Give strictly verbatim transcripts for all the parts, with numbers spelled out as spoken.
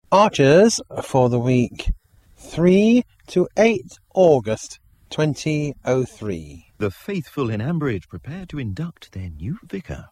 Archers for the week three to eight August twenty oh three. The faithful in Ambridge prepare to induct their new vicar.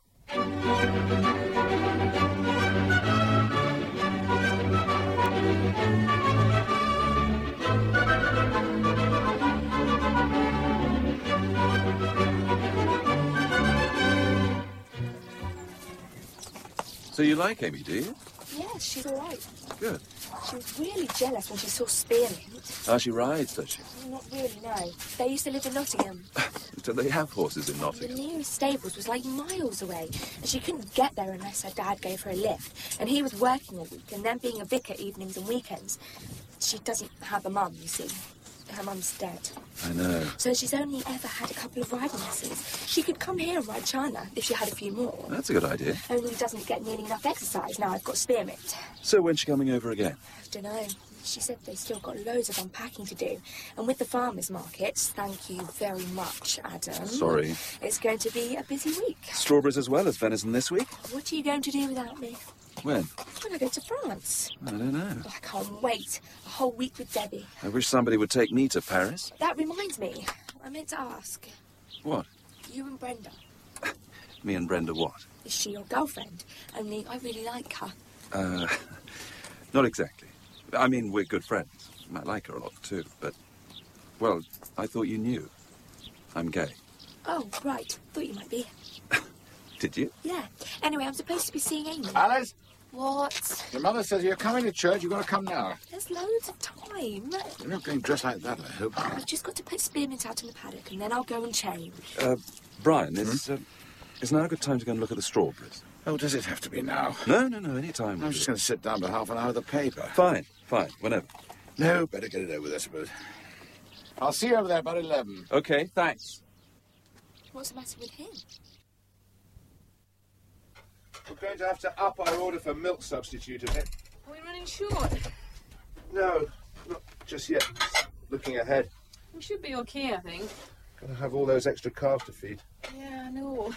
So you like Amy, do you? Yes, she's all right. Good. She was really jealous when she saw Spearmint. Ah, she rides, does she? Oh, not really, no. They used to live in Nottingham. Do they have horses in The Nottingham? nearest stables was like miles away, and she couldn't get there unless her dad gave her a lift. And he was working all week, and then being a vicar evenings and weekends. She doesn't have a mum, you see. Her mum's dead. I know. So she's only ever had a couple of riding lessons. She could come here and ride China if she had a few more. That's a good idea. Only doesn't get nearly enough exercise now I've got Spearmint. So when's she coming over again? I don't know. She said they still got loads of unpacking to do. And with the farmers' markets, thank you very much, Adam. Sorry. It's going to be a busy week. Strawberries as well as venison this week? What are you going to do without me? When? When I go to France. I don't know. Oh, I can't wait. A whole week with Debbie. I wish somebody would take me to Paris. That reminds me. I meant to ask. What? You and Brenda. Me and Brenda what? Is she your girlfriend? Only I really like her. Uh, not exactly. I mean, we're good friends. I like her a lot too, but... Well, I thought you knew. I'm gay. Oh, right. Thought you might be. Did you? Yeah. Anyway, I'm supposed to be seeing Amy. Alice, What? your mother says you're coming to church. You've got to come now. There's loads of time. You're not going dressed like that, I hope. I've just got to put Spearmint out in the paddock, and then I'll go and change. Uh, Brian, is, uh, is now a good time to go and look at the strawberries? Oh, does it have to be now? No, no, no, any time. I'm just going to sit down for half an hour with the paper. Fine, fine, whenever. No, better get it over with, I suppose. I'll see you over there about eleven. Okay, thanks. What's the matter with him? We're going to have to up our order for milk substitute a bit. Are we running short? No, not just yet. Looking ahead. We should be okay, I think. Got to have all those extra calves to feed. Yeah, I know.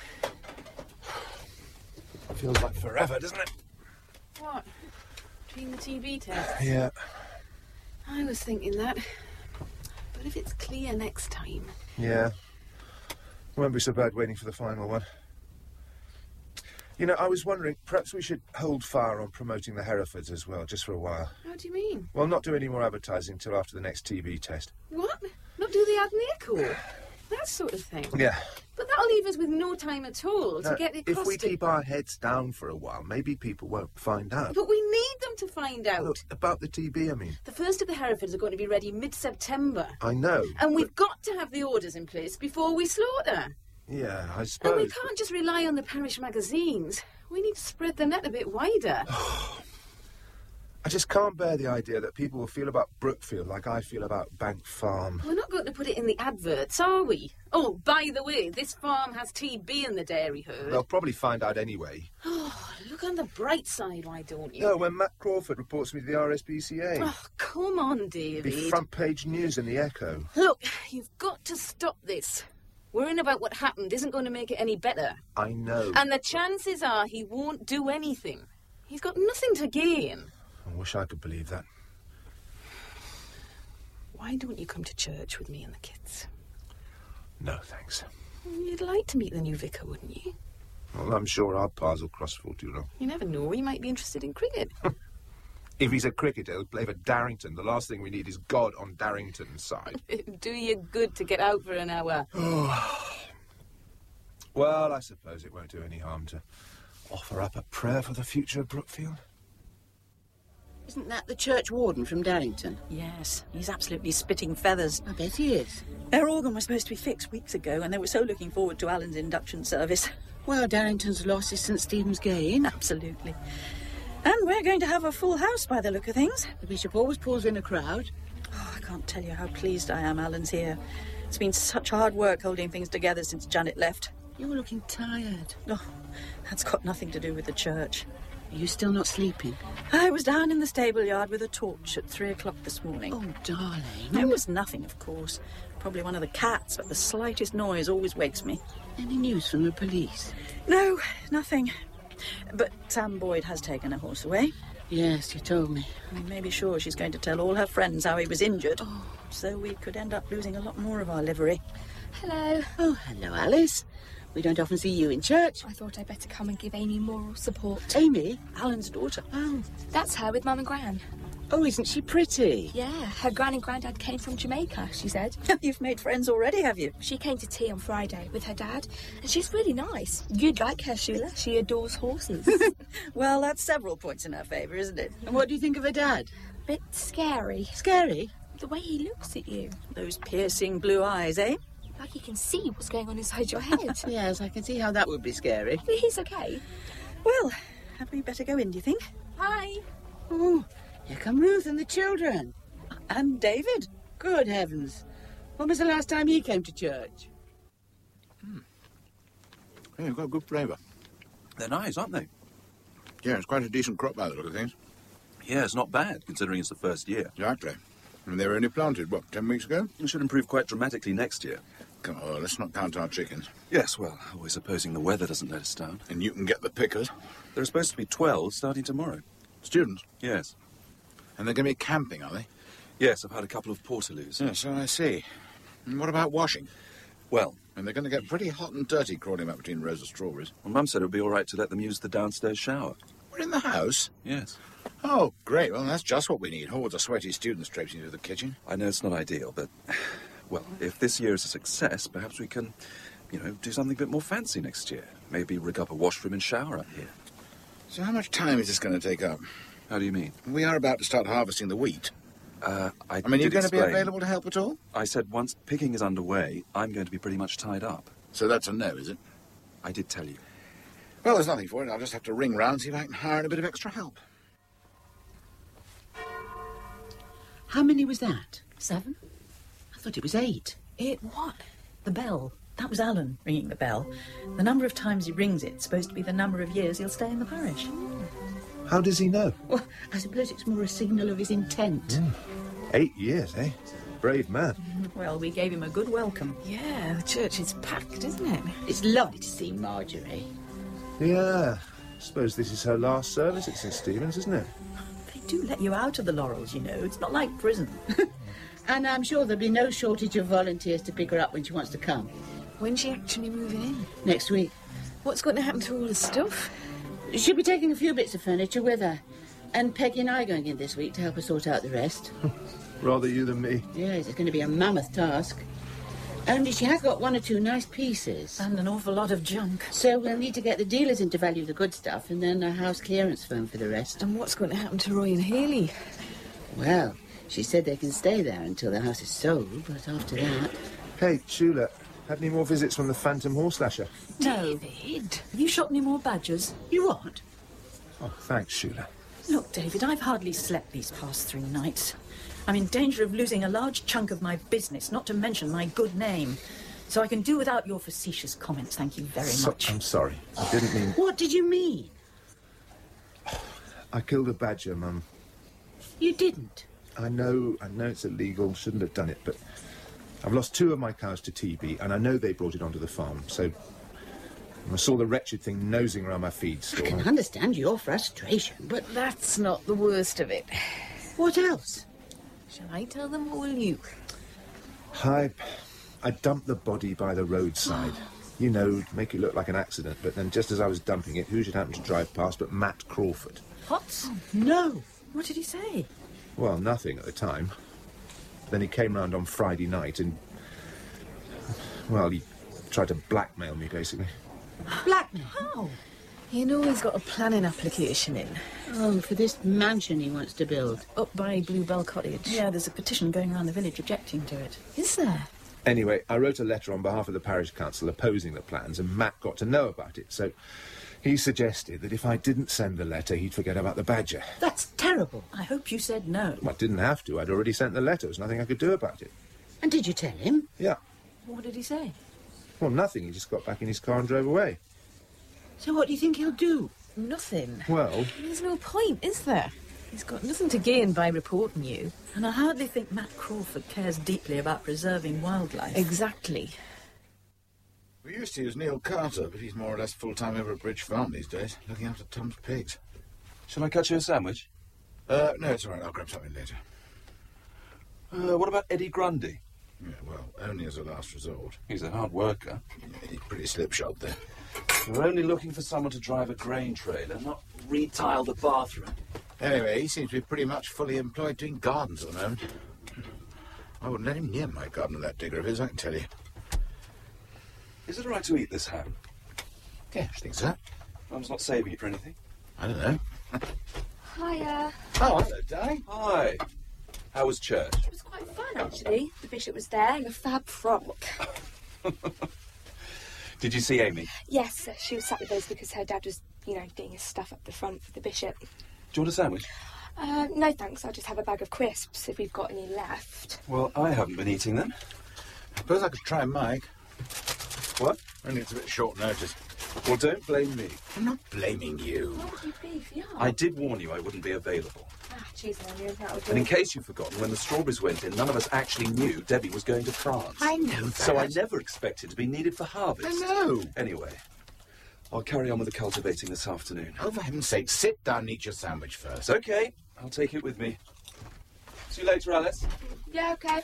Feels like forever, doesn't it? What? Between the T B tests? Yeah. I was thinking that. But if it's clear next time... Yeah. Won't be so bad waiting for the final one. You know, I was wondering, perhaps we should hold fire on promoting the Herefords as well, just for a while. How do you mean? Well, not do any more advertising till after the next T B test. What? Not do the ad in the Echo? That sort of thing? Yeah. But that'll leave us with no time at all to Now, get it if we costed. keep our heads down for a while, maybe people won't find out. But we need them to find out. Look, about the T B, I mean. The first of the Herefords are going to be ready mid-September. I know. And we've got to have the orders in place before we slaughter. Yeah, I And suppose. we can't just rely on the parish magazines. We need to spread the net a bit wider. I just can't bear the idea that people will feel about Brookfield like I feel about Bank Farm. We're not going to put it in the adverts, are we? Oh, by the way, this farm has T B in the dairy herd. They'll probably find out anyway. Oh, look on the bright side, why don't you? No, when Matt Crawford reports me to the R S P C A. Oh, come on, It'll David. be front page news in the Echo. Look, you've got to stop this. Worrying about what happened isn't going to make it any better. I know. And the chances are he won't do anything. He's got nothing to gain. I wish I could believe that. Why don't you come to church with me and the kids? No, thanks. You'd like to meet the new vicar, wouldn't you? Well, I'm sure our paths will cross before too long. You never know, he might be interested in cricket. If he's a cricketer, he'll play for Darrington. The last thing we need is God on Darrington's side. It'd do you good to get out for an hour. Well, I suppose it won't do any harm to offer up a prayer for the future of Brookfield. Isn't that the church warden from Darrington? Yes, he's absolutely spitting feathers. I bet he is. Their organ was supposed to be fixed weeks ago, and they were so looking forward to Alan's induction service. Well, Darrington's loss is St Stephen's gain. Absolutely. And we're going to have a full house by the look of things. The bishop always pulls in a crowd. Oh, I can't tell you how pleased I am Alan's here. It's been such hard work holding things together since Janet left. You're looking tired. Oh, that's got nothing to do with the church. Are you still not sleeping? I was down in the stable yard with a torch at three o'clock this morning. Oh, darling. There was nothing, of course. Probably one of the cats, but the slightest noise always wakes me. Any news from the police? No, nothing. But Sam Boyd has taken a horse away. Yes, you told me. I may be sure she's going to tell all her friends how he was injured. Oh. So we could end up losing a lot more of our livery. Hello. Oh, hello, Alice. We don't often see you in church. I thought I'd better come and give Amy moral support. Amy? Alan's daughter. Oh. That's her with Mum and Gran. Oh, isn't she pretty? Yeah, her gran and granddad came from Jamaica, she said. You've made friends already, have you? She came to tea on Friday with her dad, and she's really nice. You'd like her, Shula. She adores horses. Well, that's several points in her favour, isn't it? And what do you think of her dad? Bit scary. Scary? The way he looks at you. Those piercing blue eyes, eh? Like he can see what's going on inside your head. Yes, I can see how that would be scary. But he's okay. Well, had we better go in, do you think? Hi. Oh, here come Ruth and the children. And David. Good heavens. When was the last time he came to church? Hmm. Yeah, they've got good flavour. They're nice, aren't they? Yeah, it's quite a decent crop by the look of things. Yeah, it's not bad, considering it's the first year. Exactly. And they were only planted, what, ten weeks ago? It should improve quite dramatically next year. Come on, let's not count our chickens. Yes, well, always supposing the weather doesn't let us down. And you can get the pickers. There are supposed to be twelve starting tomorrow. Students? Yes. And they're going to be camping, are they? Yes, I've had a couple of portaloos. Yes, so I see. And what about washing? Well... And they're going to get pretty hot and dirty crawling up between rows of strawberries. Well, Mum said it would be all right to let them use the downstairs shower. We're in the house? Yes. Oh, great. Well, that's just what we need. Hordes of sweaty students traipsing into the kitchen. I know it's not ideal, but... Well, if this year is a success, perhaps we can, you know, do something a bit more fancy next year. Maybe rig up a washroom and shower up here. So how much time is this going to take up? How do you mean? We are about to start harvesting the wheat. Uh, I I mean, did you're going explain. to be available to help at all? I said once picking is underway, I'm going to be pretty much tied up. So that's a no, is it? I did tell you. Well, there's nothing for it. I'll just have to ring round and see if I can hire in a bit of extra help. How many was that? Seven? I thought it was eight. It what? The bell. That was Alan ringing the bell. The number of times he rings it's supposed to be the number of years he'll stay in the parish. How does he know? Well, I suppose it's more a signal of his intent. Mm. Eight years, eh? Brave man. Well, we gave him a good welcome. Yeah, the church is packed, isn't it? It's lovely to see Marjorie. Yeah. I suppose this is her last service at St Stephen's, isn't it? They do let you out of the Laurels, you know. It's not like prison. And I'm sure there'll be no shortage of volunteers to pick her up when she wants to come. When's she actually moving in? Next week. What's going to happen to all the stuff? She'll be taking a few bits of furniture with her. And Peggy and I are going in this week to help her sort out the rest. Rather you than me. Yes, it's going to be a mammoth task. Only she has got one or two nice pieces. And an awful lot of junk. So we'll need to get the dealers in to value the good stuff and then a house clearance firm for the rest. And what's going to happen to Roy and Haley? Well, she said they can stay there until the house is sold, but after that... Hey, Shula, had any more visits from the Phantom Horse Lasher? No. David, have you shot any more badgers? You what? Oh, thanks, Shula. Look, David, I've hardly slept these past three nights. I'm in danger of losing a large chunk of my business, not to mention my good name. So I can do without your facetious comments, thank you very So- much. I'm sorry. I didn't mean... What did you mean? I killed a badger, Mum. You didn't. I know, I know it's illegal, shouldn't have done it, but I've lost two of my cows to T B, and I know they brought it onto the farm, so I saw the wretched thing nosing around my feed I store. can understand your frustration, but But that's not the worst of it. what else? Shall I tell them or will you? I, I dumped the body by the roadside. You know, to make it look like an accident, but then just as I was dumping it, who should happen to drive past but Matt Crawford? What? No. What did he say? Well, nothing at the time. Then he came round on Friday night and... Well, he tried to blackmail me, basically. Blackmail? How? You know he's got a planning application in. Oh, for this mansion he wants to build. Up by Bluebell Cottage. Yeah, there's a petition going around the village objecting to it. Is there? Anyway, I wrote a letter on behalf of the parish council opposing the plans, and Matt got to know about it, so he suggested that if I didn't send the letter, he'd forget about the badger. That's terrible. I hope you said no. Well, I didn't have to. I'd already sent the letter. There's nothing I could do about it. And did you tell him? Yeah. What did he say? Well, nothing. He just got back in his car and drove away. So what do you think he'll do? Nothing. Well, There's no point, is there? He's got nothing to gain by reporting you. And I hardly think Matt Crawford cares deeply about preserving wildlife. Exactly. We used to use Neil Carter, but he's more or less full-time over at Bridge Farm these days, looking after Tom's pigs. Shall I cut you a sandwich? Uh, no, it's all right. I'll grab something later. Uh, what about Eddie Grundy? Yeah, well, only as a last resort. He's a hard worker. Yeah, he's pretty slipshod there. We're only looking for someone to drive a grain trailer, not retile the bathroom. Anyway, he seems to be pretty much fully employed doing gardens at the moment. I wouldn't let him near my garden with that digger of his, I can tell you. Is it all right to eat this ham? Yeah, I think so. Mum's not saving it for anything. I don't know. Hiya. Oh, hello, Danny. Hi. How was church? It was quite fun, actually. The bishop was there in a fab frock. Did you see Amy? Yes, uh, she was sat with us because her dad was, you know, doing his stuff up the front for the bishop. Do you want a sandwich? Uh, no thanks, I'll just have a bag of crisps if we've got any left. Well, I haven't been eating them. Suppose I could try Mike. What? Only it's a bit short notice. Well, don't blame me. I'm not blaming you. What would you beef? Yeah. I did warn you I wouldn't be available. Ah, cheese and onions, that'll do. And in case you've forgotten, when the strawberries went in, none of us actually knew Debbie was going to France. I know that. So I never expected to be needed for harvest. I know. Anyway, I'll carry on with the cultivating this afternoon. Oh, for heaven's sake, sit down and eat your sandwich first. It's okay. I'll take it with me. See you later, Alice. Yeah, okay.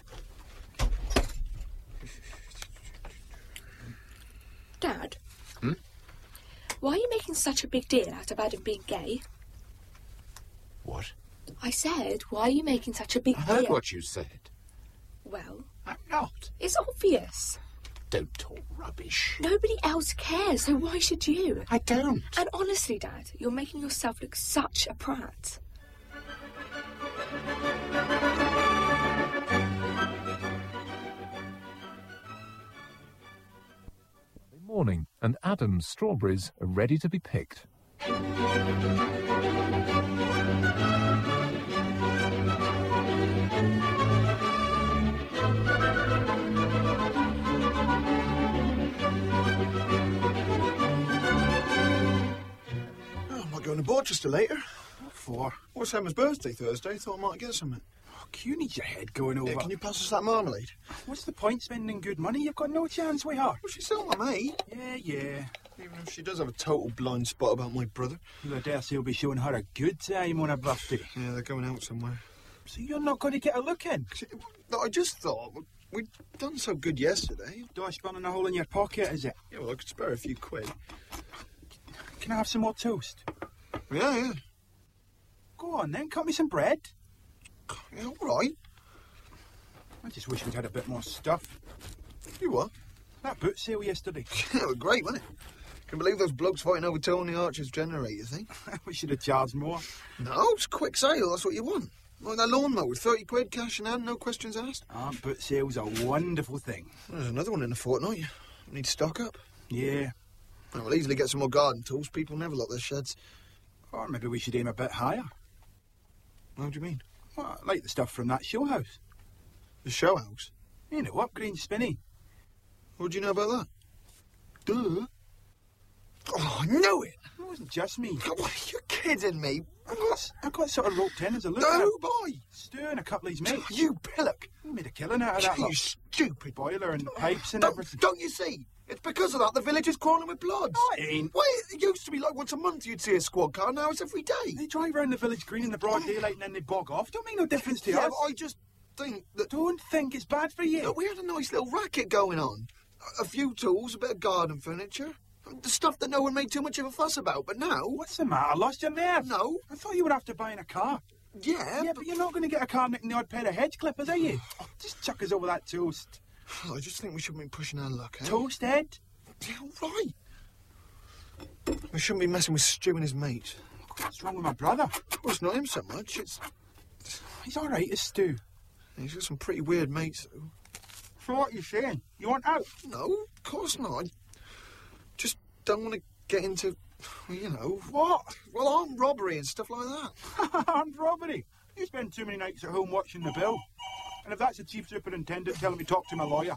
Dad? Hmm? Why are you making such a big deal out of Adam being gay? What? I said, why are you making such a big I heard deal? what you said. Well, I'm not. it's obvious. Don't talk rubbish. Nobody else cares, so why should you? I don't. And honestly, Dad, you're making yourself look such a prat. Morning, and Adam's strawberries are ready to be picked. Oh, I might go to Borchester later. What for? Well, it's Emma's birthday Thursday. Thought I might get something. Oh, you need your head going over. Yeah, can you pass us that marmalade? What's the point spending good money? You've got no chance, sweetheart. Well, she's still my mate. Yeah, yeah. Even if she does have a total blind spot about my brother. Well, I dare say you'll be showing her a good time on her birthday. Yeah, they're going out somewhere. So you're not going to get a look in? No, I just thought, we'd done so good yesterday. Dosh burning a hole in your pocket, is it? Yeah, well, I could spare a few quid. Can I have some more toast? Yeah, yeah. Go on then, cut me some bread. Yeah, all right. I just wish we'd had a bit more stuff. You what? That boot sale yesterday. Yeah, it was great, wasn't it? Can believe those blokes fighting over Tony Archer's generator, you think? We should have charged more. No, it's a quick sale, that's what you want. Like that lawnmower, thirty quid cash in hand, no questions asked. Ah, boot sale's a wonderful thing. Well, there's another one in a fortnight. We need to stock up. Yeah. Well, we'll easily get some more garden tools. People never lock their sheds. Or maybe we should aim a bit higher. What do you mean? Well, like the stuff from that show house. The show house? You know, upgrade Spinny. What do you know about that? Duh. Oh, I knew it! It wasn't just me. What, you're kidding me? I got, I got sort of roped in as a look. No, boy! Stu and a couple of his mates. You pillock! We made a killing out of that. You lot. stupid Boiler and pipes and don't, everything. Don't you see? It's because of that the village is crawling with blood. No, it ain't. Well, it used to be like once a month you'd see a squad car, now it's every day. They drive around the village green in the broad daylight and then they bog off. Don't make no difference to yeah, us. but I just think that... Don't think it's bad for you. Look, we had a nice little racket going on. A, a few tools, a bit of garden furniture. The stuff that no one made too much of a fuss about, but now... What's the matter? Lost your nerve? No. I thought you were after buying a car. Yeah, Yeah, but, but you're not going to get a car nicking the odd pair of hedge clippers, are you? Oh, just chuck us over that toast. I just think we shouldn't be pushing our luck, eh? Toast, Ed? Yeah, all right. We shouldn't be messing with Stu and his mates. What's wrong with my brother? Well, it's not him so much, it's... He's all right, it's Stu. He's got some pretty weird mates, though. So what are you saying? You want out? No, of course not. I just don't want to get into, you know... What? Well, armed robbery and stuff like that. Armed robbery? You spend too many nights at home watching the bill. And if that's the chief superintendent, tell him to talk to my lawyer.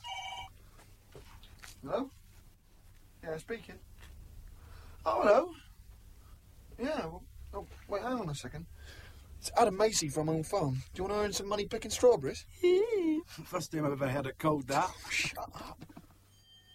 Hello? Yeah, speaking. Oh, hello. Yeah, well, oh, wait, hang on a second. It's Adam Macy from Home Farm. Do you want to earn some money picking strawberries? First time I've ever heard it called that. Shut up.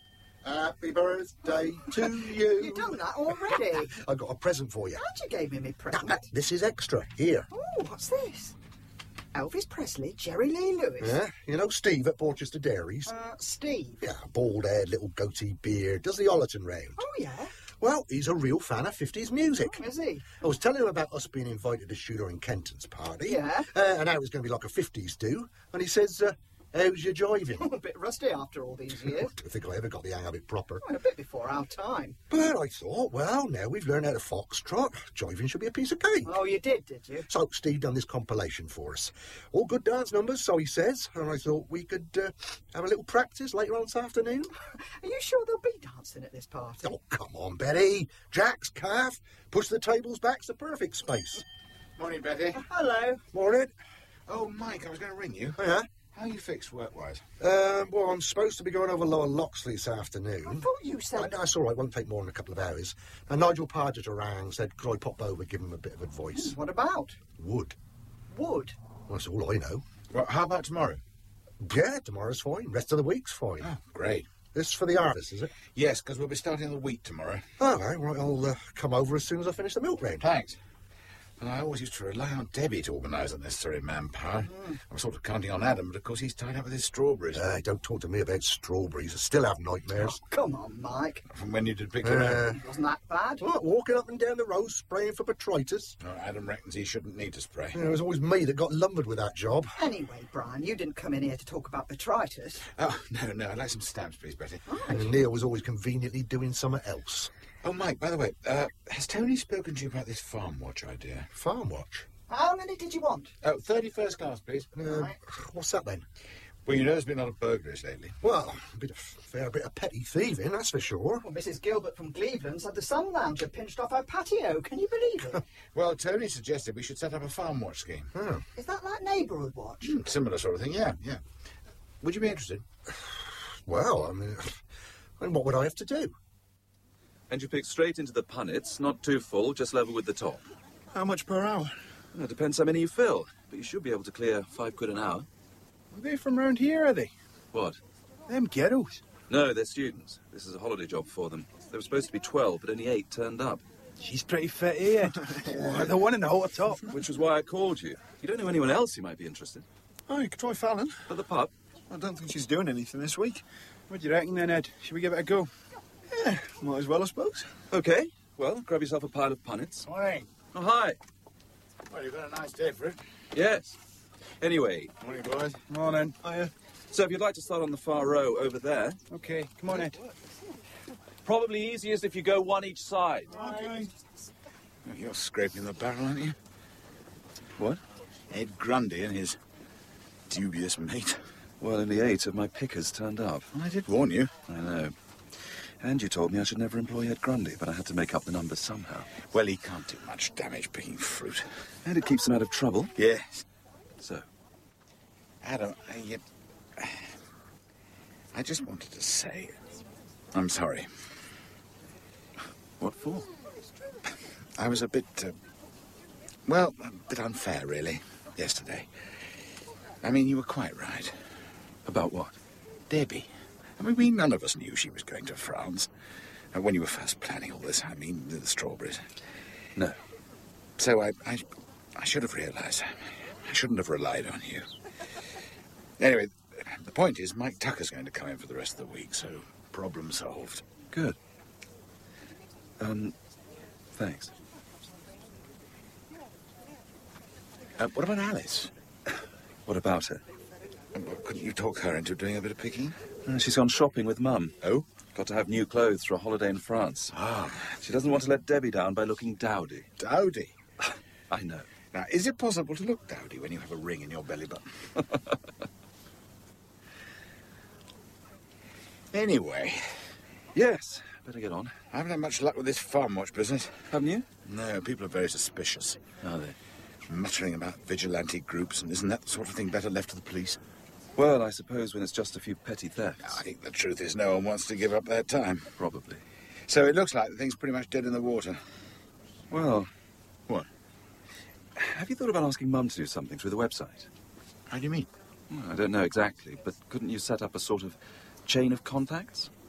Happy birthday to you. You've done that already? I got a present for you. How'd you give me my present? Uh, this is extra. Here. Oh, what's this? Elvis Presley, Jerry Lee Lewis. Yeah, you know Steve at Porchester Dairies? Uh, Steve? Yeah, bald-haired, little goatee beard, does the Ollerton round. Oh, yeah? Well, he's a real fan of fifties music. Oh, is he? I was telling him about us being invited to Shooter and Kenton's party. Yeah? Uh, and how it was going to be like a fifties do. And he says, uh, how's your jiving? a bit rusty after all these years. I don't think I ever got the hang of it proper. Well, a bit before our time. But I thought, well, now we've learned how to foxtrot, jiving should be a piece of cake. Oh, you did, did you? So Steve done this compilation for us. All good dance numbers, so he says. And I thought we could uh, have a little practice later on this afternoon. Are you sure there'll be dancing at this party? Oh, come on, Betty. Jack's calf. Push the tables back's the perfect space. Morning, Betty. Uh, hello. Morning. Oh, Mike, I was going to ring you. Oh, yeah? How you fixed work-wise? Um, well, I'm supposed to be going over Lower Loxley this afternoon. I thought you said... No, that's all right. Won't take more than a couple of hours. And Nigel Pargeter rang, said, could I pop over, give him a bit of advice? What about? Wood. Wood? Well, that's all I know. Well, how about tomorrow? Yeah, tomorrow's fine. Rest of the week's fine. Oh, great. This is for the artist, is it? Yes, because we'll be starting the week tomorrow. All right, right. I'll uh, come over as soon as I finish the milk round. Thanks. And I always used to rely on Debbie to organise the necessary manpower. Mm. I was sort of counting on Adam, but of course he's tied up with his strawberries. Uh, don't talk to me about strawberries. I still have nightmares. Oh, come on, Mike. From when you did pick them uh, up. Wasn't that bad? What, walking up and down the road spraying for botrytis? Oh, Adam reckons he shouldn't need to spray. Yeah, it was always me that got lumbered with that job. Anyway, Brian, you didn't come in here to talk about botrytis. Oh, no, no, I'd like some stamps, please, Betty. Right. And Neil was always conveniently doing something else. Oh, Mike, by the way, uh, has Tony spoken to you about this farm watch idea? Farm watch? How many did you want? Oh, thirty-first class, please. Uh, right. What's that then? Well, you know there's been a lot of burglaries lately. Well, a bit of, fair bit of petty thieving, that's for sure. Well, Missus Gilbert from Cleveland's had the sun lounger pinched off her patio. Can you believe it? Well, Tony suggested we should set up a farm watch scheme. Oh. Is that like neighbourhood watch? Mm, similar sort of thing, yeah, yeah. Would you be interested? Well, I mean, and what would I have to do? And you pick straight into the punnets, not too full, just level with the top. How much per hour? Well, it depends how many you fill, but you should be able to clear five quid an hour. Are they from round here, are they? What? Them ghettos. No, they're students. This is a holiday job for them. There were supposed to be twelve, but only eight turned up. She's pretty fit here. Oh, the one in the hot top. Which was why I called you. You don't know anyone else who might be interested. Oh, you could try Fallon. At the pub? I don't think she's doing anything this week. What do you reckon then, Ed? Should we give it a go? Yeah, might as well, I suppose. Okay. Well, grab yourself a pile of punnets. Morning. Oh, hi. Well, you've got a nice day for it. Yes. Anyway. Morning, boys. Morning. Hiya. So if you'd like to start on the far row over there. Okay, come on, Ed. Probably easiest if you go one each side. Okay. Oh, you're scraping the barrel, aren't you? What? Ed Grundy and his dubious mate. Well, only eight of my pickers turned up. I did warn you. I know. And you told me I should never employ Ed Grundy, but I had to make up the numbers somehow. Well, he can't do much damage picking fruit. And it keeps him out of trouble. Yes. So? Adam, I, uh, I just wanted to say I'm sorry. What for? I was a bit, uh, well, a bit unfair, really, yesterday. I mean, you were quite right. About what? Debbie. I mean, we none of us knew she was going to France. Uh, when you were first planning all this, I mean, the strawberries. No. So I, I, I should have realised. I shouldn't have relied on you. Anyway, the point is, Mike Tucker's going to come in for the rest of the week, so problem solved. Good. Um, thanks. Uh, what about Alice? What about her? Uh, couldn't you talk her into doing a bit of picking? Uh, she's gone shopping with Mum. Oh? Got to have new clothes for a holiday in France. Ah. She doesn't want to let Debbie down by looking dowdy. Dowdy? I know. Now, is it possible to look dowdy when you have a ring in your belly button? Anyway. Yes, better get on. I haven't had much luck with this farm watch business. Haven't you? No, people are very suspicious. Are they? Muttering about vigilante groups, and isn't that the sort of thing better left to the police? Well, I suppose when it's just a few petty thefts. I think the truth is no one wants to give up their time. Probably. So it looks like the thing's pretty much dead in the water. Well... What? Have you thought about asking Mum to do something through the website? How do you mean? Well, I don't know exactly, but couldn't you set up a sort of chain of contacts?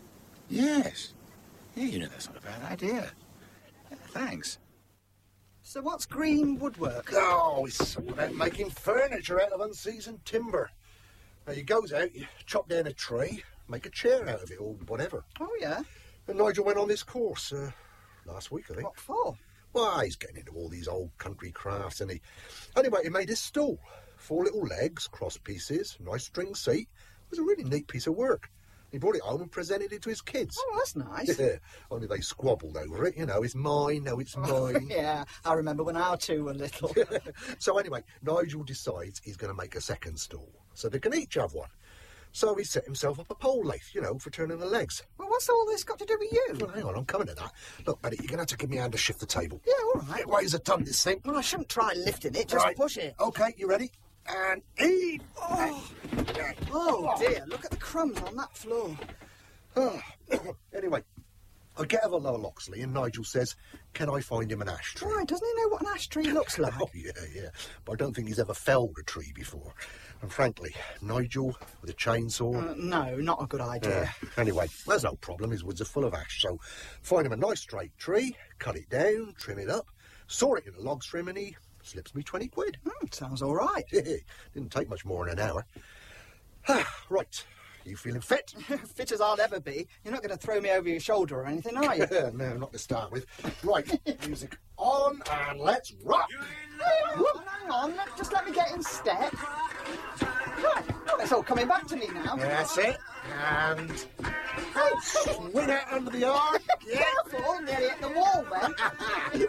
Yes. Yeah, you know that's not a bad idea. Yeah, thanks. So what's green woodwork? Oh, it's all about making furniture out of unseasoned timber. Now, you goes out, you chop down a tree, make a chair out of it, or whatever. Oh, yeah? And Nigel went on this course uh, last week, I think. What for? Well, he's getting into all these old country crafts, and he... Anyway, he made this stool. Four little legs, cross pieces, nice string seat. It was a really neat piece of work. He brought it home and presented it to his kids. Oh, that's nice. Yeah, only they squabbled over it. You know, it's mine, no, it's Oh, mine. yeah, I remember when our two were little. So anyway, Nigel decides he's going to make a second stool, so they can each have one. So he set himself up a pole lathe, you know, for turning the legs. Well, what's all this got to do with you? Well, hang on, I'm coming to that. Look, Betty, you're going to have to give me a hand to shift the table. Yeah, all right. It weighs a ton, this thing. Well, I shouldn't try lifting it, just Right. push it. OK, you ready? And heave! Oh. Oh, dear, look at the crumbs on that floor. Oh. Anyway, I get over Lower Loxley and Nigel says, can I find him an ash tree? Why, doesn't he know what an ash tree looks like? Oh, yeah, yeah. But I don't think he's ever felled a tree before. And frankly, Nigel with a chainsaw... Uh, no, not a good idea. Uh, anyway, there's no problem. His woods are full of ash. So find him a nice straight tree, cut it down, trim it up, saw it in a log trim, and he slips me twenty quid. Hmm, sounds all right. Didn't take much more than an hour. Right. You feeling fit? Fit as I'll ever be. You're not going to throw me over your shoulder or anything, are you? No, not to start with. Right, music on and let's rock! Whoop, hang on, just let me get in step. Right, well, it's all coming back to me now. That's it. And swing out under the arm. Yeah. Careful, nearly at the wall then.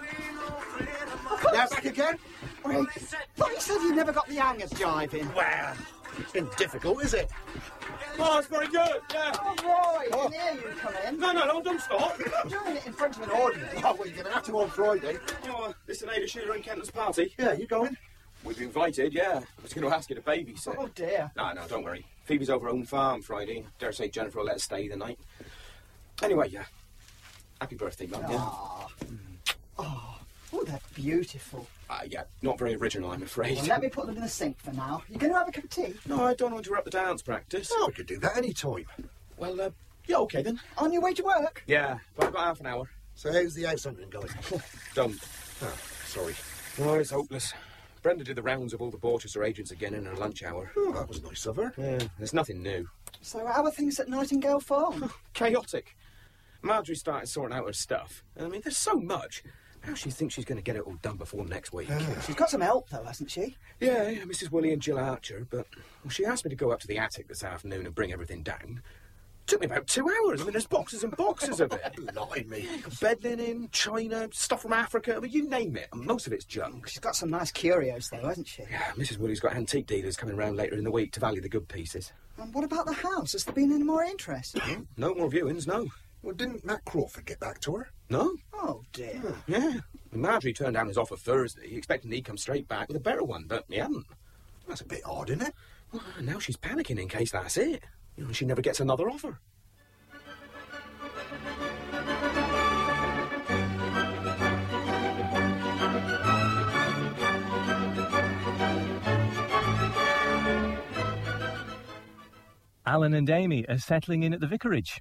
Now back again. Wait, but you said you never got the hang of jiving. Well, it's been difficult, is it? Oh, it's very good, yeah. Oh, Roy, I can hear you come in. No, no, no, don't stop. You're doing it in front of an audience. Oh, well, you're going to have to on Friday. Oh, this is Ada Shearer and Kenton's party. Yeah, you going? We've been invited, yeah. I was going to ask you to babysit. Oh, dear. No, no, don't worry. Phoebe's over her own farm Friday. Dare say Jennifer will let us stay the night. Anyway, yeah. Happy birthday, Mum, yeah? Oh, oh, oh they're beautiful. Uh, yeah, not very original, I'm afraid. Well, let me put them in the sink for now. You going to have a cup of tea? No, I don't want to interrupt the dance practice. Oh, we could do that any time. Well, uh, yeah, OK then. On your way to work? Yeah, but I've got half an hour. So how's the house hunting going? Don't. Oh, sorry. Oh, it's hopeless. Brenda did the rounds of all the Borchester agents again in her lunch hour. Oh, that was nice of her. Yeah, there's nothing new. So how are things at Nightingale Farm? Chaotic. Marjorie started sorting out her stuff. I mean, there's so much. How she thinks she's going to get it all done before next week? Uh, she's got some help, though, hasn't she? Yeah, yeah, Missus Willie and Jill Archer, but well, she asked me to go up to the attic this afternoon and bring everything down. Took me about two hours. I mean, there's boxes and boxes of it. Blimey. Bed linen, china, stuff from Africa. I mean, you name it. And most of it's junk. She's got some nice curios, though, hasn't she? Yeah, Missus Willie's got antique dealers coming round later in the week to value the good pieces. And what about the house? Has there been any more interest? No more viewings, no. Well, didn't Matt Crawford get back to her? No. Oh, dear. Yeah. Marjorie turned down his offer Thursday, expecting he'd come straight back with a better one, but he hadn't. That's a bit odd, isn't it? Well, now she's panicking in case that's it. You know, she never gets another offer. Alan and Amy are settling in at the vicarage.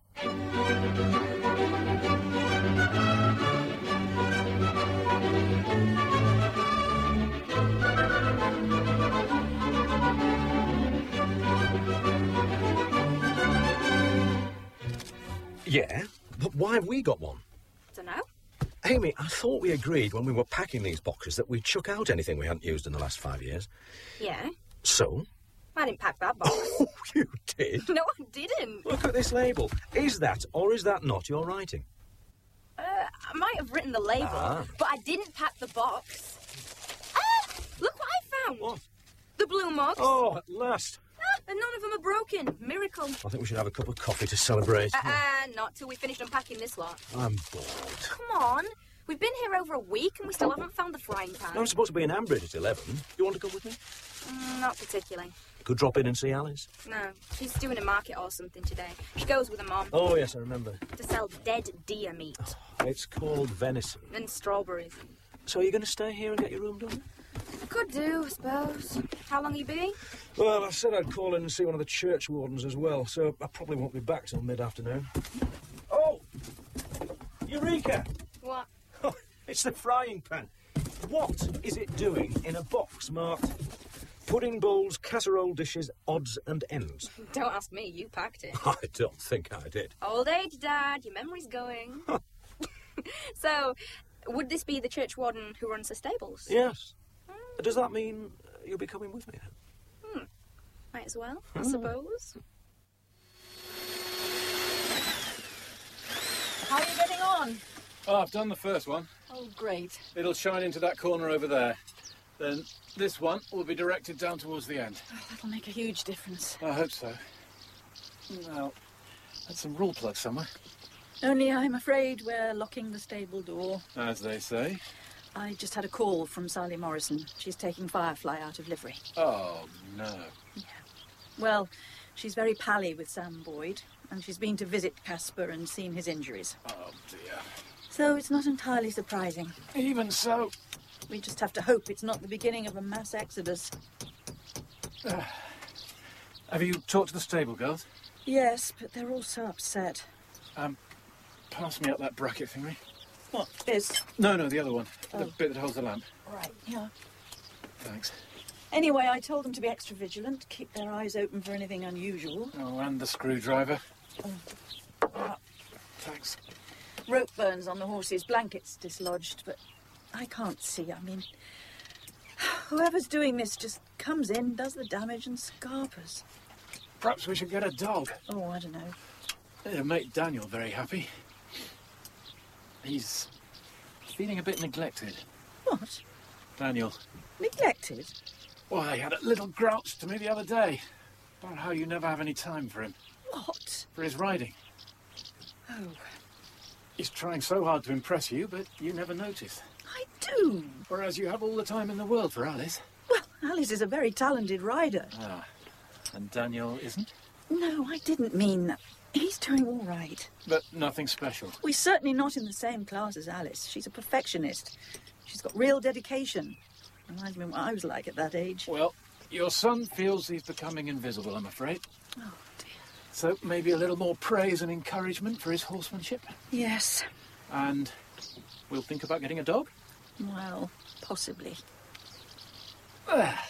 Yeah, but why have we got one? Dunno. Amy, I thought we agreed when we were packing these boxes that we'd chuck out anything we hadn't used in the last five years. Yeah. So? I didn't pack that box. Oh, you did? No, I didn't. Look at this label. Is that or is that not your writing? Uh, I might have written the label, Ah. but I didn't pack the box. Ah! Look what I found. What? The blue mugs. Oh, at last. Ah, and none of them are broken. Miracle. I think we should have a cup of coffee to celebrate. Uh, uh, not till we finished unpacking this lot. I'm bored. Come on. We've been here over a week and we still haven't found the frying pan. I'm supposed to be in Ambridge at eleven. You want to come with me? Mm, not particularly. Could drop in and see Alice. No, she's doing a market or something today. She goes with her mum. Oh, yes, I remember. To sell dead deer meat. It's called venison. And strawberries. So are you going to stay here and get your room done? I could do, I suppose. How long are you be? Well, I said I'd call in and see one of the church wardens as well, so I probably won't be back till mid-afternoon. Eureka! What? It's the frying pan. What is it doing in a box marked pudding bowls, casserole dishes, odds and ends? Don't ask me, you packed it. I don't think I did. Old age, Dad, your memory's going. So, would this be the church warden who runs the stables? Yes. Does that mean you'll be coming with me then? Hmm. Might as well, I Hmm. suppose. How are you getting on? Oh, I've done the first one. Oh, great. It'll shine into that corner over there. Then this one will be directed down towards the end. Oh, that'll make a huge difference. I hope so. Now, that's some rule plug somewhere. Only I'm afraid we're locking the stable door. As they say. I just had a call from Sally Morrison. She's taking Firefly out of livery. Oh, no. Well, she's very pally with Sam Boyd, and she's been to visit Casper and seen his injuries. Oh, dear. So it's not entirely surprising. Even so. We just have to hope it's not the beginning of a mass exodus. Uh, have you talked to the stable girls? Yes, but they're all so upset. Um, pass me up that bracket thingy. What, this? No, no, the other one. The Oh. bit that holds the lamp. Right, yeah. Thanks. Anyway, I told them to be extra vigilant, keep their eyes open for anything unusual. Oh, and the screwdriver. Ah, Thanks. rope burns on the horses, blankets dislodged, but I can't see. I mean, whoever's doing this just comes in, does the damage and scarpers. Perhaps we should get a dog. Oh, I don't know. It'll make Daniel very happy. He's feeling a bit neglected. What? Daniel. Neglected? Why, he had a little grouch to me the other day about how you never have any time for him. What? For his riding. Oh, He's trying so hard to impress you, but you never notice. I do. Whereas you have all the time in the world for Alice. Well, Alice is a very talented rider. Ah, and Daniel isn't? No, I didn't mean that. He's doing all right. But nothing special. We're certainly not in the same class as Alice. She's a perfectionist. She's got real dedication. Reminds me of what I was like at that age. Well, your son feels he's becoming invisible, I'm afraid. Oh, dear. So maybe a little more praise and encouragement for his horsemanship. Yes. And we'll think about getting a dog? Well, possibly. Ah.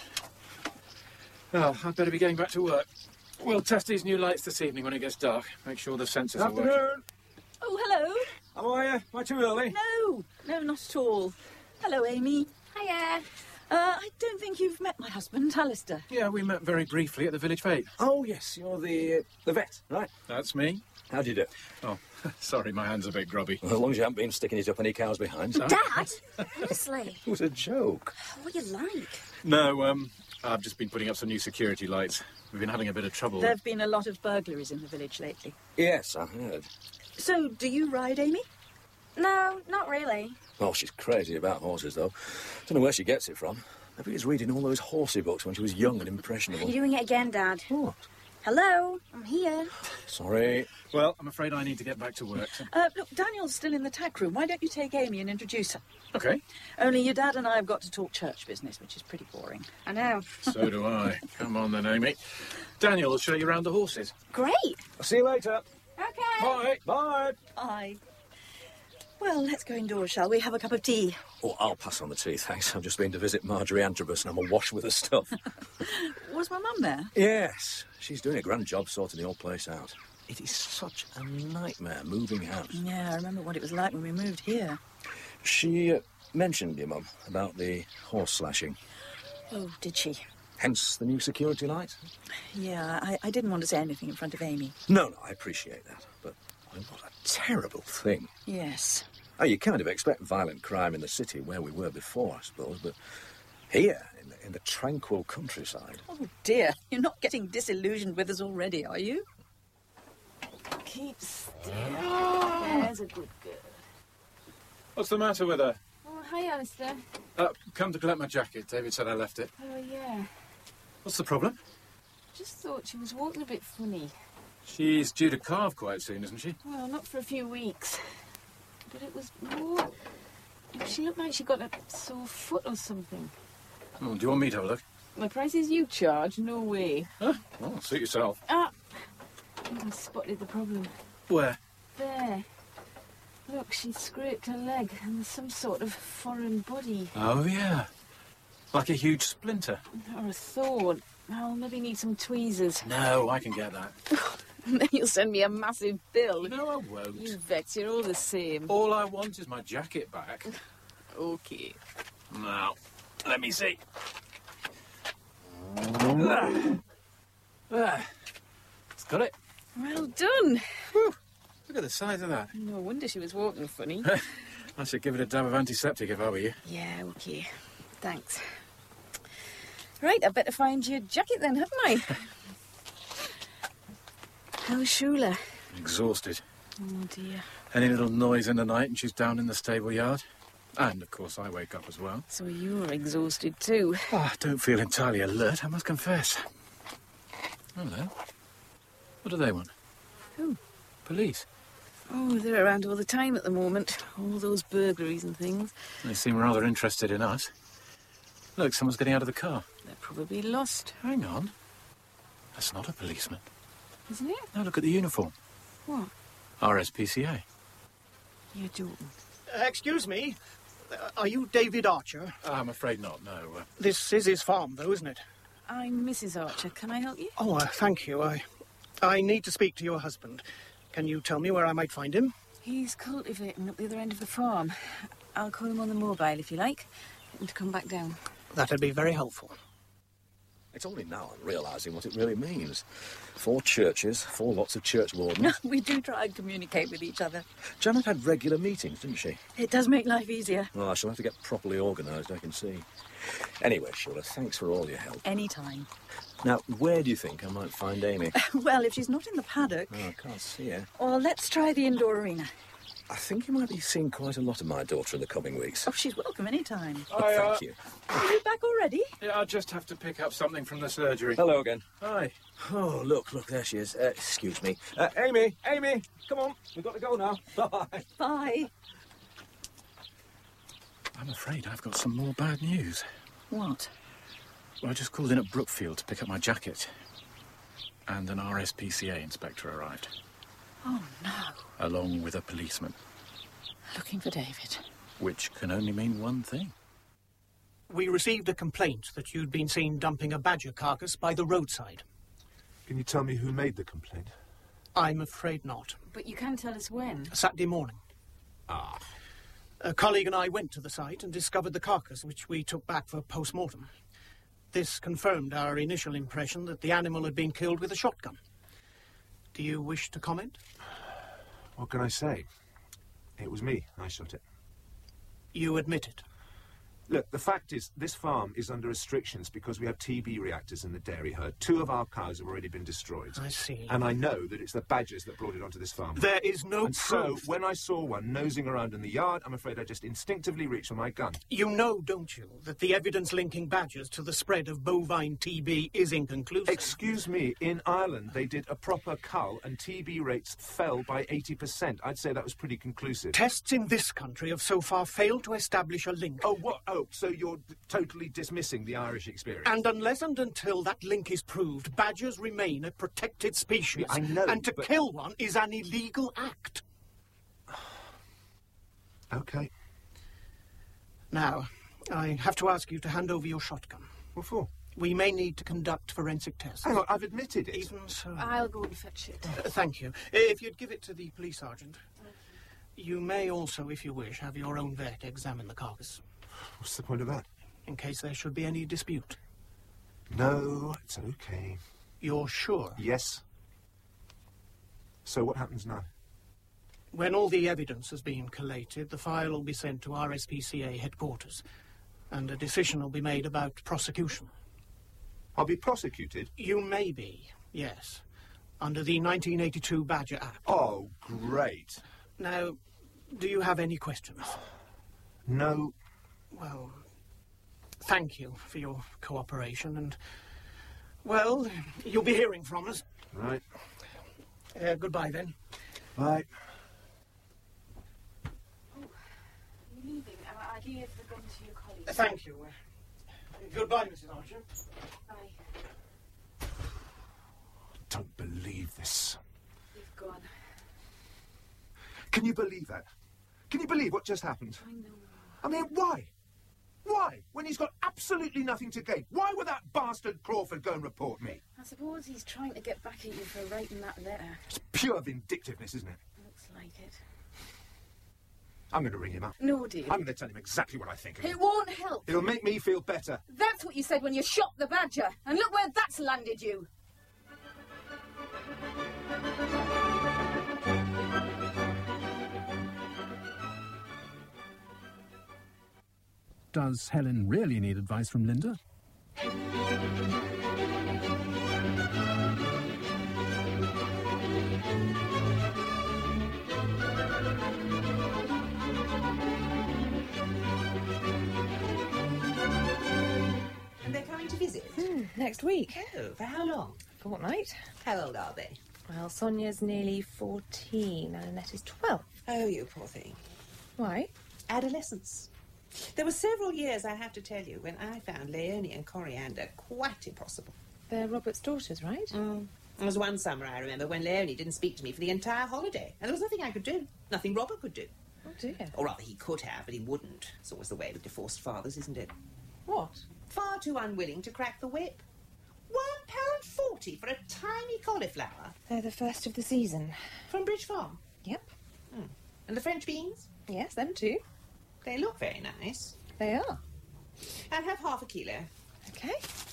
Well, I'd better be getting back to work. We'll test these new lights this evening when it gets dark. Make sure the sensors are working. Afternoon. Oh, hello. How are you? Am I too early? No, no, not at all. Hello, Amy. Hiya. Uh, I don't think you've met my husband, Alistair. Yeah, we met very briefly at the village fete. Oh, yes, you're the uh, the vet, right? That's me. How do you do? Oh, sorry, my hand's a bit grubby. Well, as long as you haven't been sticking it up any cows behind. Dad, honestly, It was a joke. what are you like? No, um, I've just been putting up some new security lights. We've been having a bit of trouble. There have been a lot of burglaries in the village lately. Yes, I heard. So, do you ride, Amy? No, not really. Oh, she's crazy about horses, though. Don't know where she gets it from. Maybe she's reading all those horsey books when she was young and impressionable. You're doing it again, Dad. What? Hello, I'm here. Sorry. Well, I'm afraid I need to get back to work. So... Uh, look, Daniel's still in the tack room. Why don't you take Amy and introduce her? OK. Only your dad and I have got to talk church business, which is pretty boring. I know. So do I. Come on then, Amy. Daniel will show you around the horses. Great. I'll see you later. Okay. Bye. Bye. Bye. Well, let's go indoors, shall we? Have a cup of tea. Oh, I'll pass on the tea, thanks. I've just been to visit Marjorie Antrobus and I'm awash with her stuff. Was my mum there? Yes, she's doing a grand job sorting the old place out. It is such a nightmare moving house. Yeah, I remember what it was like when we moved here. She uh, mentioned, your mum, about the horse slashing. Oh, did she? Hence the new security light? Yeah, I, I didn't want to say anything in front of Amy. No, no, I appreciate that, but I mean, what a terrible thing. Yes. Oh, you kind of expect violent crime in the city where we were before, I suppose, but here, in the, in the tranquil countryside. Oh, dear. You're not getting disillusioned with us already, are you? Keep still. There's a good girl. What's the matter with her? Oh, hi, Alistair. Uh, come to collect my jacket. David said I left it. Oh, yeah. What's the problem? Just thought she was walking a bit funny. She's due to calve quite soon, isn't she? Well, not for a few weeks. But it was more... She looked like she got a sore foot or something. Oh, do you want me to have a look? The prices you charge? No way. Huh? Well, suit yourself. Ah! I think I spotted the problem. Where? There. Look, she scraped her leg and there's some sort of foreign body. Oh, yeah. Like a huge splinter. Or a thorn. I'll maybe need some tweezers. No, I can get that. And then you'll send me a massive bill. No, I won't. You vex, you're all the same. All I want is my jacket back. OK. Now, let me see. There. There. It's got it. Well done. Whew. Look at the size of that. No wonder she was walking funny. I should give it a dab of antiseptic if I were you. Yeah, OK. Thanks. Right, I better find your jacket then, haven't I? How's Shula? Exhausted. Oh, dear. Any little noise in the night and she's down in the stable yard. And, of course, I wake up as well. So you're exhausted too. Oh, I don't feel entirely alert, I must confess. Hello. What do they want? Who? Police. Oh, they're around all the time at the moment. All those burglaries and things. They seem rather interested in us. Look, someone's getting out of the car. They're probably lost. Hang on. That's not a policeman. Isn't it? No, look at the uniform. What? R S P C A. You're joking. Uh, excuse me. Uh, are you David Archer? I'm afraid not, no. Uh... This is his farm, though, isn't it? I'm Missus Archer. Can I help you? Oh, uh, thank you. I, I need to speak to your husband. Can you tell me where I might find him? He's cultivating up the other end of the farm. I'll call him on the mobile if you like. Get him to come back down. That'd be very helpful. It's only now I'm realising what it really means. Four churches, four lots of church wardens. We do try and communicate with each other. Janet had regular meetings, didn't she? It does make life easier. Well, I shall have to get properly organised, I can see. Anyway, Shula, thanks for all your help. Anytime. Now, where do you think I might find Amy? Well, if she's not in the paddock... Oh, I can't see her. Or let's try the indoor arena. I think you might be seeing quite a lot of my daughter in the coming weeks. Oh, she's welcome anytime. I, uh, Thank you. Are you back already? Yeah, I'll just have to pick up something from the surgery. Hello again. Hi. Oh, look, look, there she is. Uh, excuse me. Uh, Amy, Amy, come on. We've got to go now. Bye. Bye. I'm afraid I've got some more bad news. What? Well, I just called in at Brookfield to pick up my jacket. And an R S P C A inspector arrived. Oh, no. Along with a policeman. Looking for David. Which can only mean one thing. We received a complaint that you'd been seen dumping a badger carcass by the roadside. Can you tell me who made the complaint? I'm afraid not. But you can tell us when. Saturday morning. Ah. A colleague and I went to the site and discovered the carcass, which we took back for post-mortem. This confirmed our initial impression that the animal had been killed with a shotgun. Do you wish to comment? What can I say? It was me. I shot it. You admit it? Look, the fact is, this farm is under restrictions because we have T B reactors in the dairy herd. Two of our cows have already been destroyed. I see. And I know that it's the badgers that brought it onto this farm. There is no and proof. So, when I saw one nosing around in the yard, I'm afraid I just instinctively reached for my gun. You know, don't you, that the evidence linking badgers to the spread of bovine T B is inconclusive? Excuse me, in Ireland they did a proper cull and T B rates fell by eighty percent. I'd say that was pretty conclusive. Tests in this country have so far failed to establish a link. Oh, what? Oh, so you're totally dismissing the Irish experience? And unless and until that link is proved, badgers remain a protected species. Yeah, I know, And to but... kill one is an illegal act. OK. Now, I have to ask you to hand over your shotgun. What for? We may need to conduct forensic tests. Hang on, I've admitted it. Even so... I'll go and fetch it. Uh, thank you. If you'd give it to the police sergeant. You may also, if you wish, have your own vet examine the carcass. What's the point of that? In case there should be any dispute. No, it's OK. You're sure? Yes. So what happens now? When all the evidence has been collated, the file will be sent to R S P C A headquarters, and a decision will be made about prosecution. I'll be prosecuted? You may be, yes, under the nineteen eighty-two Badger Act. Oh, great. Now, do you have any questions? No. Well, thank you for your cooperation, and, well, you'll be hearing from us. Right. Uh, goodbye, then. Bye. Oh, you're leaving. I gave the gun to your colleague. Uh, thank you. Uh, goodbye, Missus Archer. Bye. Don't believe this. You've gone. Can you believe that? Can you believe what just happened? I know. I mean, why? Why? When he's got absolutely nothing to gain. Why would that bastard Crawford go and report me? I suppose he's trying to get back at you for writing that letter. It's pure vindictiveness, isn't it? Looks like it. I'm going to ring him up. No, dear. I'm going to tell him exactly what I think of him. It won't help. It'll make me feel better. That's what you said when you shot the badger. And look where that's landed you. Does Helen really need advice from Linda? And they're coming to visit? Hmm, next week. Oh, for how long? Fortnight. How old are they? Well, Sonia's nearly fourteen and Annette is twelve. Oh, you poor thing. Why? Adolescence. There were several years, I have to tell you, when I found Leonie and Coriander quite impossible. They're Robert's daughters, right? Mm. There was one summer, I remember, when Leonie didn't speak to me for the entire holiday. And there was nothing I could do. Nothing Robert could do. Oh, dear. Or rather, he could have, but he wouldn't. It's always the way with divorced fathers, isn't it? What? Far too unwilling to crack the whip. One pound forty for a tiny cauliflower. They're the first of the season. From Bridge Farm? Yep. Hmm. And the French beans? Yes, them too. They look very nice. They are. I'll have half a kilo. Okay.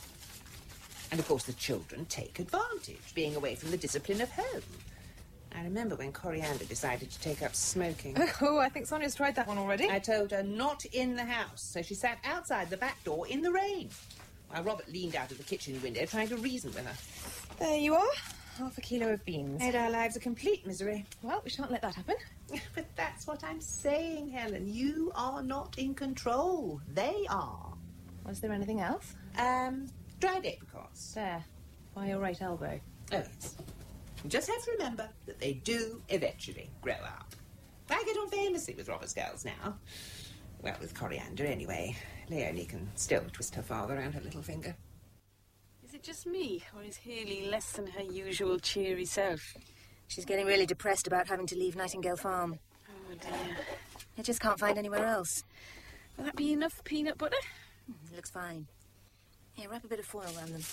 And of course the children take advantage, being away from the discipline of home. I remember when Coriander decided to take up smoking. Oh, I think Sonia's tried that one already. I told her not in the house, so she sat outside the back door in the rain, while Robert leaned out of the kitchen window trying to reason with her. There you are. Half a kilo of beans. Made our lives a complete misery. Well, we shan't let that happen. But that's what I'm saying, Helen. You are not in control. They are. Was there anything else? Um, dried apricots. There, by your right elbow. Oh, yes. You just have to remember that they do eventually grow up. I get on famously with Robert's girls now. Well, with Coriander, anyway. Leonie can still twist her father around her little finger. Is it just me, or is Haley less than her usual cheery self? She's getting really depressed about having to leave Nightingale Farm. Oh, dear. I just can't find anywhere else. Will that be enough peanut butter? It looks fine. Here, wrap a bit of foil around them.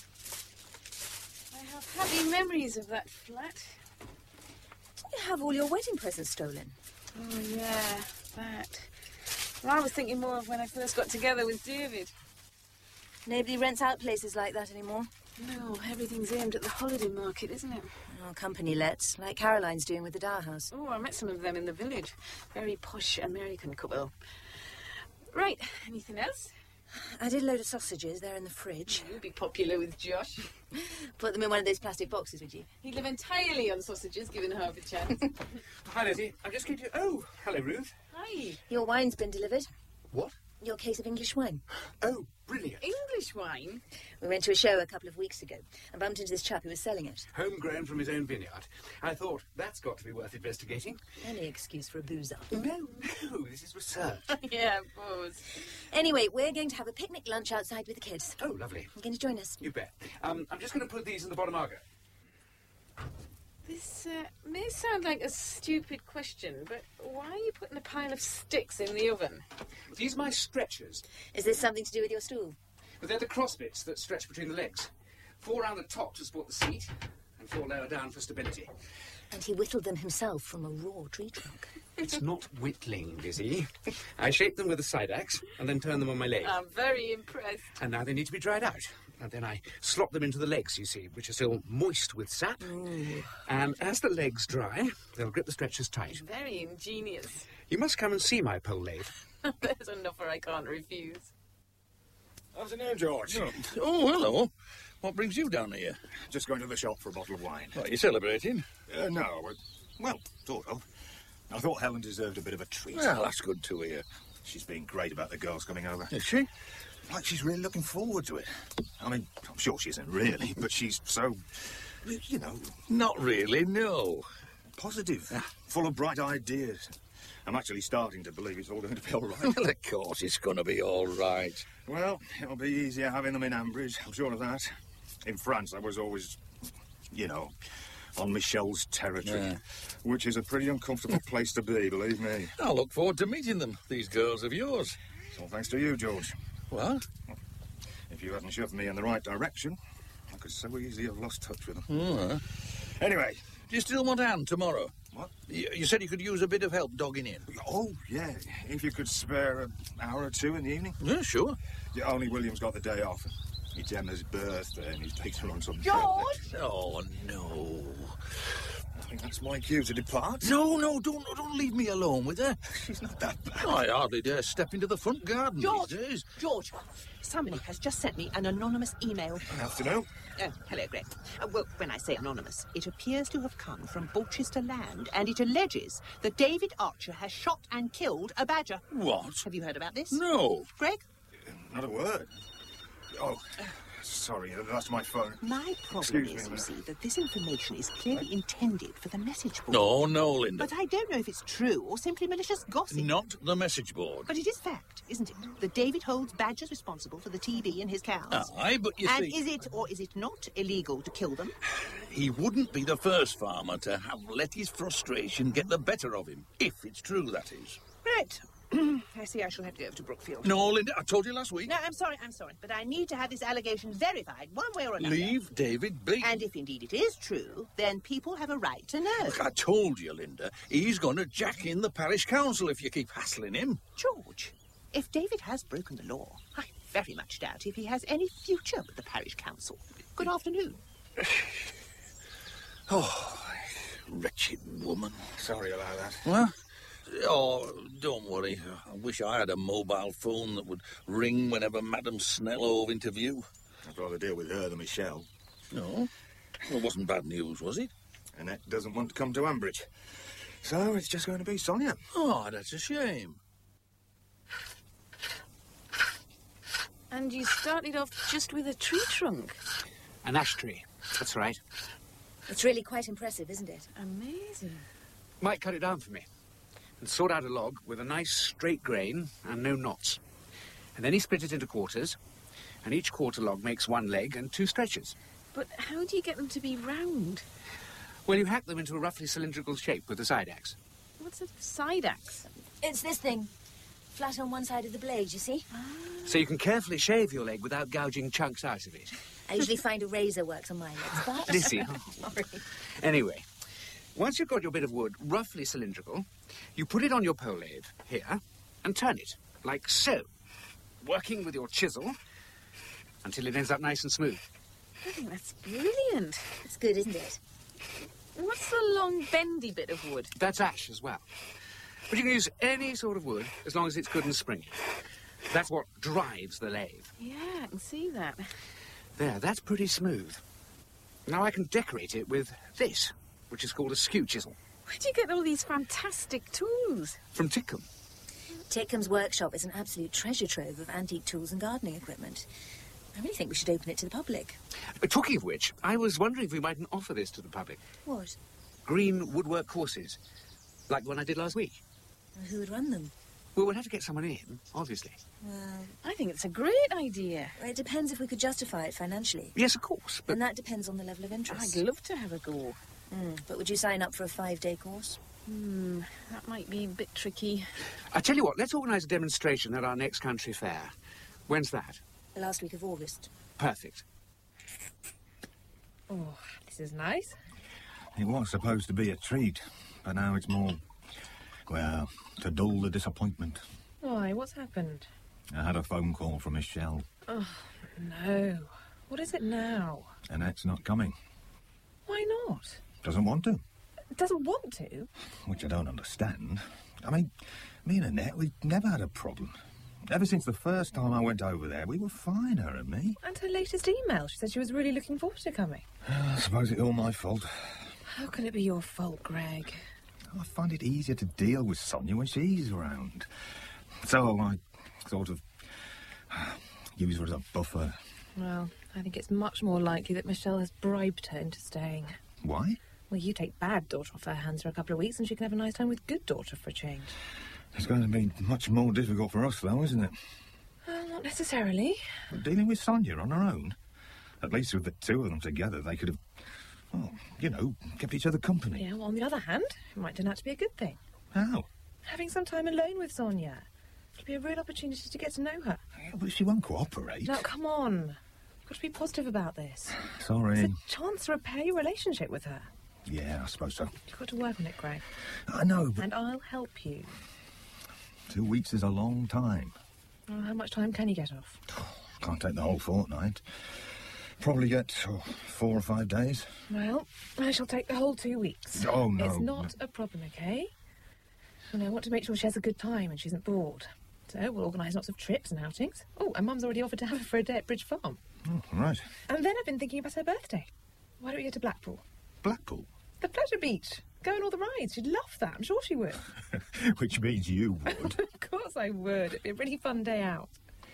I have happy memories of that flat. You have all your wedding presents stolen. Oh, yeah, that. Well, I was thinking more of when I first got together with David. Nobody rents out places like that anymore. No, everything's aimed at the holiday market, isn't it? Oh, company lets, like Caroline's doing with the Dower House. Oh, I met some of them in the village. Very posh American couple. Right, anything else? I did a load of sausages. They're in the fridge. You'd be popular with Josh. Put them in one of those plastic boxes, would you? He'd live entirely on sausages, given half a chance. Hi, Lizzie. I'm just keeping you... Oh, hello, Ruth. Hi. Your wine's been delivered. What? Your case of English wine. Oh, brilliant. English wine? We went to a show a couple of weeks ago and bumped into this chap who was selling it. Homegrown from his own vineyard. I thought, that's got to be worth investigating. Any excuse for a boozer. No, no, this is research. Yeah, of course. Anyway, we're going to have a picnic lunch outside with the kids. Oh, lovely. You're going to join us? You bet. Um, I'm just going to put these in the bottom agate. This uh, may sound like a stupid question, but why are you putting a pile of sticks in the oven? These are my stretchers. Is this something to do with your stool? But they're the cross bits that stretch between the legs. Four round the top to support the seat, and four lower down for stability. And he whittled them himself from a raw tree trunk. It's not whittling, Lizzie. I shape them with a side axe and then turn them on my leg. I'm very impressed. And now they need to be dried out. And then I slot them into the legs, you see, which are still moist with sap. Ooh. And as the legs dry, they'll grip the stretchers tight. Very ingenious. You must come and see my pole lathe. There's an offer I can't refuse. Afternoon, George. Oh. oh, hello. What brings you down here? Just going to the shop for a bottle of wine. What, are you celebrating? Uh, no, uh, well, sort of. I thought Helen deserved a bit of a treat. Well, that's good to hear. She's been great about the girls coming over. Is she? Like she's really looking forward to it. I mean, I'm sure she isn't really, but she's so, you know... Not really, no. Positive, full of bright ideas. I'm actually starting to believe it's all going to be all right. Well, of course it's going to be all right. Well, it'll be easier having them in Ambridge, I'm sure of that. In France, I was always, you know, on Michelle's territory. Yeah. Which is a pretty uncomfortable place to be, believe me. I look forward to meeting them, these girls of yours. It's all thanks to you, George. What? If you hadn't shoved me in the right direction, I could so easily have lost touch with them. Oh, Anyway... do you still want Anne tomorrow? What? You, you said you could use a bit of help dogging in. Oh, yeah. If you could spare an hour or two in the evening. Yeah, sure. Yeah, only William's got the day off. It's Emma's birthday and he's taken her on some... George! Oh, no. I think that's my cue to depart. No, no, don't don't leave me alone with her. She's not that bad. I hardly dare step into the front garden George! these days. George! Somebody has just sent me an anonymous email. Afternoon. Oh, hello, Greg. Uh, well, when I say anonymous, it appears to have come from Bolchester Land, and it alleges that David Archer has shot and killed a badger. What? Have you heard about this? No. Greg? Not a word. Oh, sorry, that's my phone. My problem Excuse is, me, you Linda. see, that this information is clearly intended for the message board. No, no, Linda. But I don't know if it's true or simply malicious gossip. Not the message board. But it is fact, isn't it, that David holds badgers responsible for the T B in his cows? Aye, but you and see... is it or is it not illegal to kill them? He wouldn't be the first farmer to have let his frustration get the better of him, if it's true, that is. Right. I see I shall have to go over to Brookfield. No, Linda, I told you last week. No, I'm sorry, I'm sorry, but I need to have this allegation verified one way or another. Leave David be. And if indeed it is true, then people have a right to know. Look, I told you, Linda, he's going to jack in the parish council if you keep hassling him. George, if David has broken the law, I very much doubt if he has any future with the parish council. Good afternoon. Oh, wretched woman. Sorry about that. What? Oh, don't worry. I wish I had a mobile phone that would ring whenever Madam Snell hove into view. I'd rather deal with her than Michelle. No? Well, it wasn't bad news, was it? Annette doesn't want to come to Ambridge. So it's just going to be Sonia. Oh, that's a shame. And you started off just with a tree trunk. An ash tree. That's right. It's really quite impressive, isn't it? Amazing. Mike cut it down for me and sawed out a log with a nice straight grain and no knots. And then he split it into quarters, and each quarter log makes one leg and two stretches. But how do you get them to be round? Well, you hack them into a roughly cylindrical shape with a side axe. What's a side axe? It's this thing. Flat on one side of the blade, you see? So you can carefully shave your leg without gouging chunks out of it. I usually find a razor works on my legs, but... Lissy. Sorry. Anyway, once you've got your bit of wood roughly cylindrical, you put it on your pole lathe, here, and turn it, like so, working with your chisel until it ends up nice and smooth. I think that's brilliant. It's good, isn't it? What's the long, bendy bit of wood? That's ash as well. But you can use any sort of wood as long as it's good and springy. That's what drives the lathe. Yeah, I can see that. There, that's pretty smooth. Now I can decorate it with this, which is called a skew chisel. Where do you get all these fantastic tools? From Titcombe. Titcombe's workshop is an absolute treasure trove of antique tools and gardening equipment. I really think we should open it to the public. Uh, talking of which, I was wondering if we mightn't offer this to the public. What? Green woodwork courses, like the one I did last week. Who would run them? Well, we'll have to get someone in, obviously. Well, I think it's a great idea. It depends if we could justify it financially. Yes, of course, but... And that depends on the level of interest. I'd love to have a go. Mm, but would you sign up for a five-day course? Hmm, that might be a bit tricky. I tell you what, let's organise a demonstration at our next country fair. When's that? The last week of August. Perfect. Oh, this is nice. It was supposed to be a treat, but now it's more, well, to dull the disappointment. Why, what's happened? I had a phone call from Michelle. Oh, no. What is it now? Annette's not coming. Why not? Doesn't want to. Doesn't want to? Which I don't understand. I mean, me and Annette, we've never had a problem. Ever since the first time I went over there, we were fine, her and me. And her latest email, she said she was really looking forward to coming. I suppose it's all my fault. How can it be your fault, Greg? I find it easier to deal with Sonia when she's around. So I sort of use her as a buffer. Well, I think it's much more likely that Michelle has bribed her into staying. Why? Well, you take bad daughter off her hands for a couple of weeks and she can have a nice time with good daughter for a change. It's going to be much more difficult for us, though, isn't it? Uh, not necessarily. But dealing with Sonia on her own. At least with the two of them together, they could have, Oh, you know, kept each other company. Yeah, well, on the other hand, it might turn out to be a good thing. How? Having some time alone with Sonia. It'll be a real opportunity to get to know her. Yeah, but she won't cooperate. No, come on. You've got to be positive about this. Sorry. It's a chance to repair your relationship with her. Yeah, I suppose so. You've got to work on it, Greg. I know, but... And I'll help you. Two weeks is a long time. Well, how much time can you get off? Can't take the whole fortnight. Probably get oh, four or five days. Well, I shall take the whole two weeks. Oh, no. It's not a problem, OK? And I want to make sure she has a good time and she isn't bored. So we'll organise lots of trips and outings. Oh, and Mum's already offered to have her for a day at Bridge Farm. Oh, right. And then I've been thinking about her birthday. Why don't we go to Blackpool? Blackpool? The Pleasure Beach. Go on all the rides. She'd love that. I'm sure she would. Which means you would. Of course I would. It'd be a really fun day out.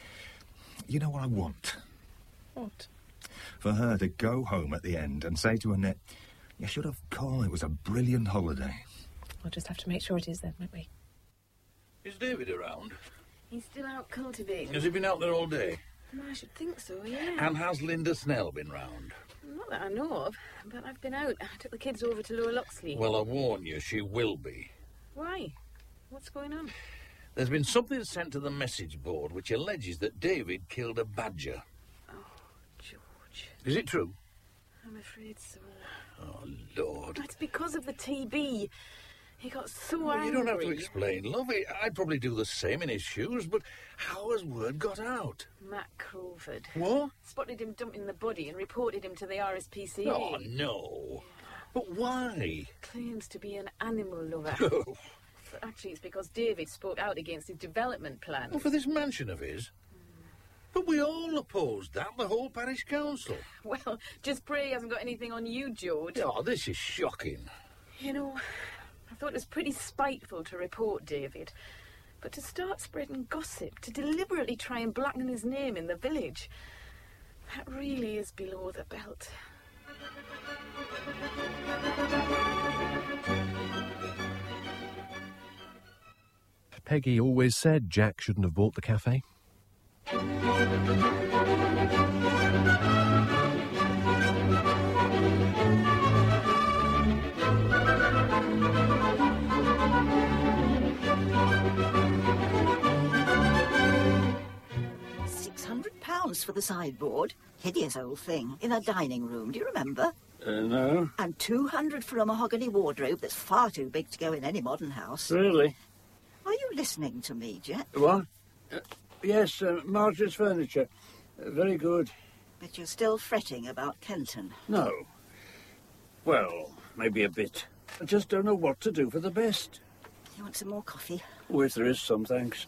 You know what I want? What? For her to go home at the end and say to Annette, you should have called. It was a brilliant holiday. We'll just have to make sure it is then, won't we? Is David around? He's still out cultivating. Has he been out there all day? Well, I should think so, yeah. And has Linda Snell been round? Not that I know of, but I've been out. I took the kids over to Lower Loxley. Well, I warn you, she will be. Why? What's going on? There's been something sent to the message board which alleges that David killed a badger. Oh, George. Is it true? I'm afraid so. Oh, Lord. It's because of the T B. He got so Well, angry. you don't have to explain, love. I'd probably do the same in his shoes, but how has word got out? Matt Crawford. What? Spotted him dumping the body and reported him to the R S P C A. Oh, no. But why? Claims to be an animal lover. But actually, it's because David spoke out against his development plans. Well, for this mansion of his? But we all opposed that, the whole parish council. Well, just pray he hasn't got anything on you, George. Oh, this is shocking. You know, I thought it was pretty spiteful to report David. But to start spreading gossip, to deliberately try and blacken his name in the village, that really is below the belt. Peggy always said Jack shouldn't have bought the cafe. Six hundred pounds for the sideboard. Hideous old thing. In a dining room, do you remember? Uh, no. And two hundred for a mahogany wardrobe that's far too big to go in any modern house. Really? Are you listening to me, Jet? What? Uh, yes, uh, Margaret's furniture. Uh, very good. But you're still fretting about Kenton. No. Well, maybe a bit. I just don't know what to do for the best. You want some more coffee? Oh, if there is some, thanks.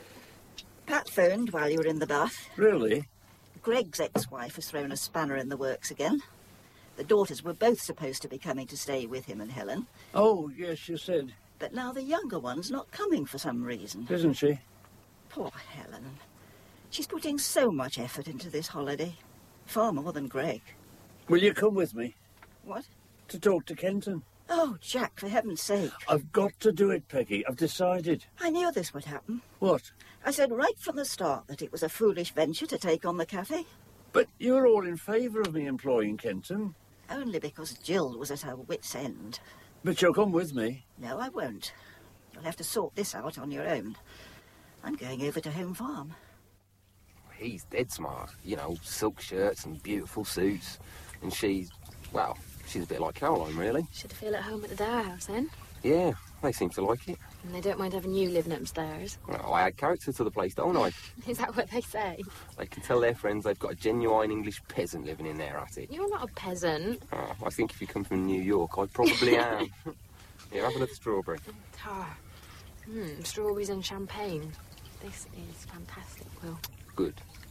Pat phoned while you were in the bath. Really? Greg's ex-wife has thrown a spanner in the works again. The daughters were both supposed to be coming to stay with him and Helen. Oh, yes, you said. But now the younger one's not coming for some reason. Isn't she? Poor Helen. She's putting so much effort into this holiday. Far more than Greg. Will you come with me? What? To talk to Kenton. Oh, Jack, for heaven's sake. I've got to do it, Peggy. I've decided. I knew this would happen. What? I said right from the start that it was a foolish venture to take on the cafe. But you're all in favour of me employing Kenton. Only because Jill was at her wit's end. But you'll come with me. No, I won't. You'll have to sort this out on your own. I'm going over to Home Farm. He's dead smart. You know, silk shirts and beautiful suits. And she's, well, she's a bit like Caroline, really. Should feel at home at the Dower House, then. Yeah, they seem to like it. And they don't mind having you living upstairs. Well, I add character to the place, don't I? Is that what they say? They can tell their friends they've got a genuine English peasant living in their attic. You're not a peasant. Oh, I think if you come from New York, I probably am. Here, have another strawberry. Tar. Hmm, strawberries and champagne. This is fantastic, Will. Good.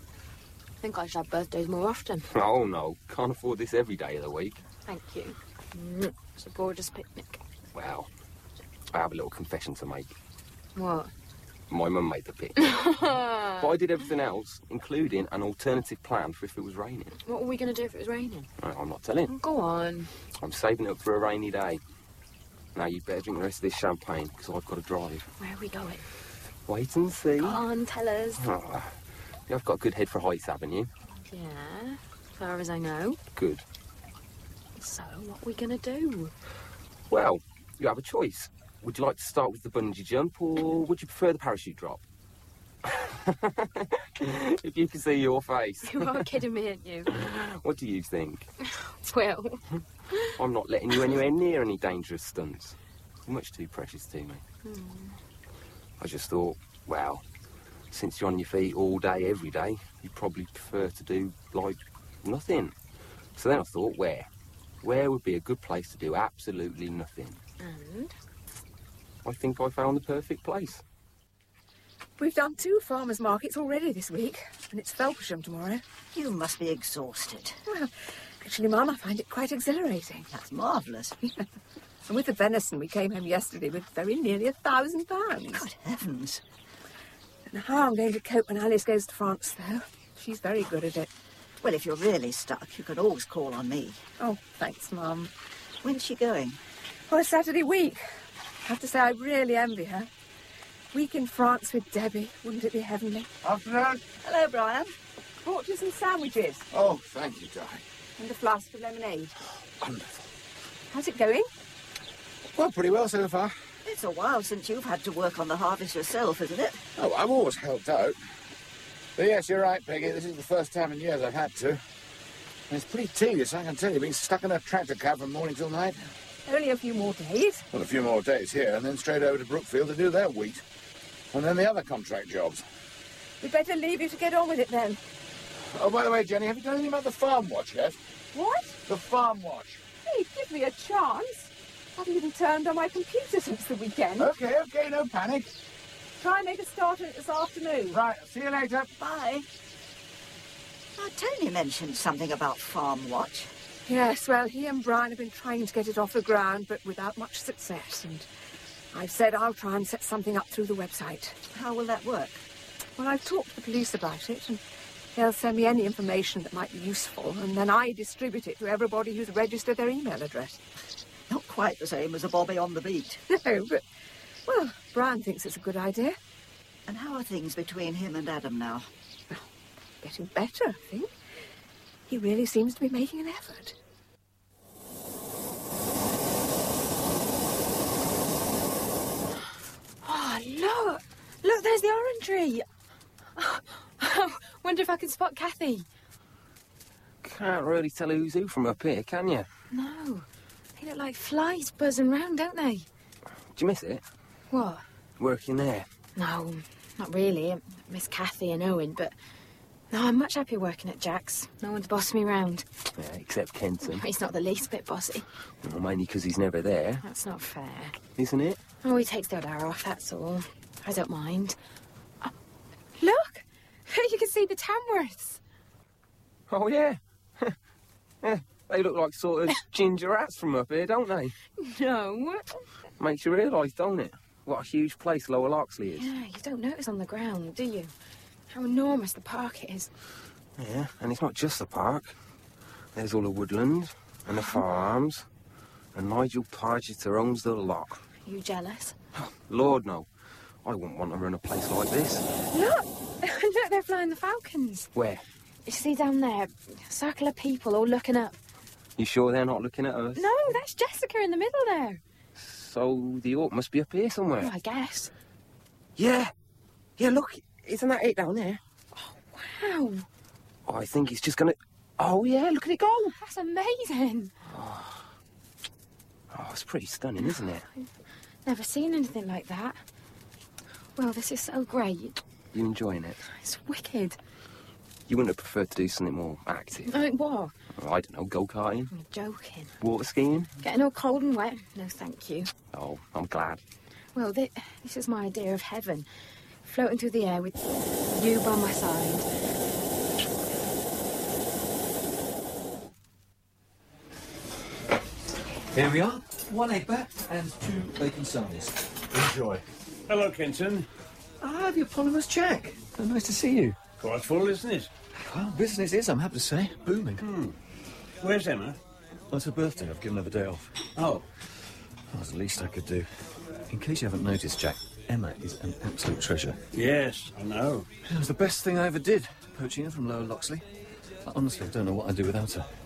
I think I should have birthdays more often. Oh, no. Can't afford this every day of the week. Thank you. Mm, it's a gorgeous picnic. Well, I have a little confession to make. What? My mum made the picnic. But I did everything else, including an alternative plan for if it was raining. What were we going to do if it was raining? Well, I'm not telling. Go on. I'm saving it up for a rainy day. Now, you better drink the rest of this champagne, because I've got to drive. Where are we going? Wait and see. Go on, tell us. Oh, you've got a good head for heights, haven't you? Yeah, as far as I know. Good. So, what are we going to do? Well, you have a choice. Would you like to start with the bungee jump, or would you prefer the parachute drop? If you could see your face. You are kidding me, aren't you? What do you think? Well... I'm not letting you anywhere near any dangerous stunts. You're much too precious to me. Hmm. I just thought, well, since you're on your feet all day, every day, you'd probably prefer to do, like, nothing. So then I thought, where? Where would be a good place to do absolutely nothing? And? I think I found the perfect place. We've done two farmers' markets already this week, and it's Felpersham tomorrow. You must be exhausted. Well, actually, Mum, I find it quite exhilarating. That's marvellous. And with the venison, we came home yesterday with very nearly a thousand pounds. Good heavens. And how I'm going to cope when Alice goes to France, though. She's very good at it. Well, if you're really stuck, you can always call on me. Oh, thanks, Mum. When's she going? Oh, a Saturday week. I have to say, I really envy her. Week in France with Debbie. Wouldn't it be heavenly? Afternoon. Hello, Brian. Brought you some sandwiches. Oh, thank you, darling. And a flask of lemonade. Wonderful. How's it going? Well, pretty well so far. It's a while since you've had to work on the harvest yourself, isn't it? Oh, I've always helped out. But yes, you're right, Peggy. This is the first time in years I've had to. And it's pretty tedious, I can tell you, being stuck in a tractor cab from morning till night. Only a few more days. Well, a few more days here, and then straight over to Brookfield to do their wheat. And then the other contract jobs. We'd better leave you to get on with it, then. Oh, by the way, Jenny, have you done anything about the farm watch yet? What? The farm watch. Hey, give me a chance. I haven't even turned on my computer since the weekend. OK, OK, no panic. Try and make a start on it this afternoon. Right, see you later. Bye. Now, Tony mentioned something about Farm Watch. Yes, well, he and Brian have been trying to get it off the ground, but without much success. And I've said I'll try and set something up through the website. How will that work? Well, I've talked to the police about it, and they'll send me any information that might be useful, and then I distribute it to everybody who's registered their email address. Not quite the same as a Bobby on the beat. No, but, well, Brian thinks it's a good idea. And how are things between him and Adam now? Well, getting better, I think. He really seems to be making an effort. Oh, look! Look, there's the orangery! Oh, wonder if I can spot Kathy. Can't really tell who's who from up here, can you? No. They look like flies buzzing round, don't they? Do you miss it? What? Working there? No, not really. I miss Kathy and Owen, but... No, I'm much happier working at Jack's. No one's bossing me round. Yeah, except Kenton. He's not the least bit bossy. Well, mainly because he's never there. That's not fair. Isn't it? Oh, he takes the odd hour off, that's all. I don't mind. Oh, look! You can see the Tamworths. Oh, yeah. Yeah, they look like sort of ginger rats from up here, don't they? No. Makes you realise, don't it? What a huge place Lower Loxley is. Yeah, you don't notice on the ground, do you? How enormous the park is. Yeah, and it's not just the park. There's all the woodland and the farms. And Nigel Pargeter owns the lot. Are you jealous? Lord, no. I wouldn't want to run a place like this. Look! Look, they're flying the falcons. Where? You see down there, a circle of people all looking up. You sure they're not looking at us? No, that's Jessica in the middle there. So the Orc must be up here somewhere. Oh, I guess. Yeah. Yeah, look. Isn't that it down there? Wow. Oh, I think it's just going to... Oh, yeah, look at it go. That's amazing. Oh. Oh, it's pretty stunning, isn't it? Never seen anything like that. Well, this is so great. You enjoying it? It's wicked. You wouldn't have preferred to do something more active? Like what? Oh, I don't know, go-karting? I'm joking. Water skiing? Getting all cold and wet? No, thank you. Oh, I'm glad. Well, this, this is my idea of heaven. Floating through the air with you by my side. Here we are. One egg bat and two bacon sarnies. Enjoy. Hello, Kenton. Ah, the eponymous Jack. Oh, nice to see you. Quite full, isn't it? Well, business is, I'm happy to say, booming. Hmm. Where's Emma? Well, it's her birthday. I've given her the day off. Oh. That was the least I could do. In case you haven't noticed, Jack, Emma is an absolute treasure. Yes, I know. It was the best thing I ever did, poaching her from Lower Loxley. I honestly don't know what I'd do without her.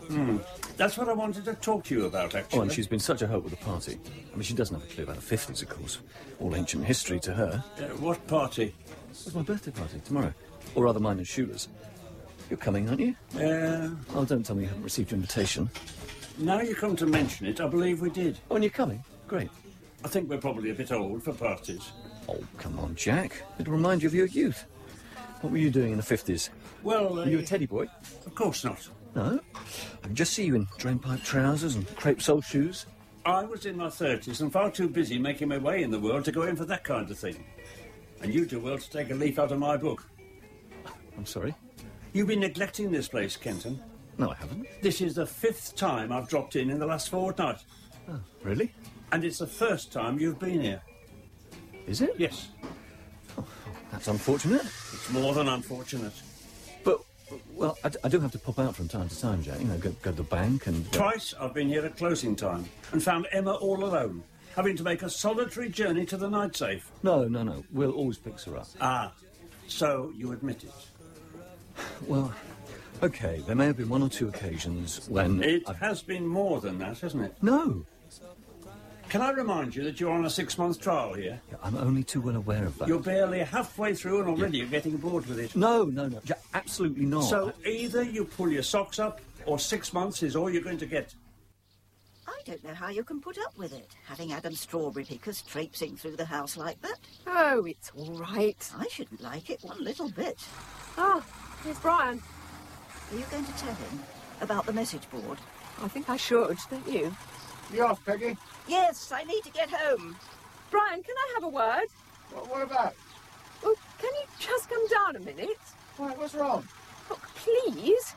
Hmm. That's what I wanted to talk to you about, actually. Oh, and she's been such a help with the party. I mean, she doesn't have a clue about the fifties, of course. All ancient history to her. Uh, what party? It's my birthday party, tomorrow. Or rather, mine and Shula's. You're coming, aren't you? Uh... Oh, don't tell me you haven't received your invitation. Now you come to mention it, I believe we did. Oh, and you're coming? Great. I think we're probably a bit old for parties. Oh, come on, Jack. It'll remind you of your youth. What were you doing in the fifties? Well, uh, Were you a teddy boy? Of course not. No? I can just see you in drainpipe trousers and crepe-sole shoes. I was in my thirties and far too busy making my way in the world to go in for that kind of thing. And you do well to take a leaf out of my book. I'm sorry? You've been neglecting this place, Kenton. No, I haven't. This is the fifth time I've dropped in in the last fortnight. Oh, really? And it's the first time you've been here. Is it? Yes. Oh, that's unfortunate. It's more than unfortunate. But, well, I, d- I do have to pop out from time to time, Jack. You know, go, go to the bank and... Uh... Twice I've been here at closing time and found Emma all alone, having to make a solitary journey to the night safe. No, no, no. Will always picks her up. Ah, so you admit it? Well, OK, there may have been one or two occasions when... It I've... has been more than that, hasn't it? No. Can I remind you that you're on a six-month trial here? Yeah, I'm only too well aware of that. You're barely halfway through and already yeah. you're getting bored with it. No, no, no. Jack, absolutely not. So I... either you pull your socks up or six months is all you're going to get. I don't know how you can put up with it, having Adam Strawberry Pickers traipsing through the house like that. Oh, it's all right. I shouldn't like it one little bit. Ah, here's Brian. Are you going to tell him about the message board? I think I should, don't you? You off, Peggy? Yes, I need to get home. Brian, can I have a word? What, what about? Well, can you just come down a minute? What, what's wrong? Look, please.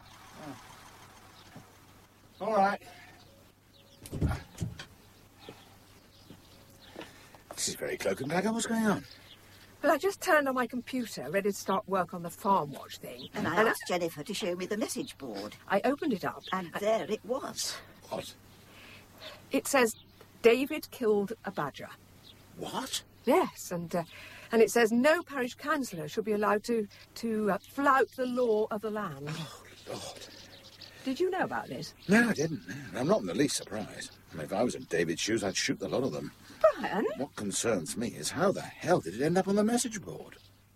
Oh. All right. This is very cloak and dagger. What's going on? Well, I just turned on my computer, ready to start work on the farm watch thing. And I and asked I... Jennifer to show me the message board. I opened it up. And, and there it was. What? It says, David killed a badger. What? Yes, and uh, and it says no parish councillor should be allowed to, to uh, flout the law of the land. Oh, Lord. Did you know about this? No, I didn't. I'm not in the least surprised. I mean, if I was in David's shoes, I'd shoot the lot of them. Brian? What concerns me is how the hell did it end up on the message board?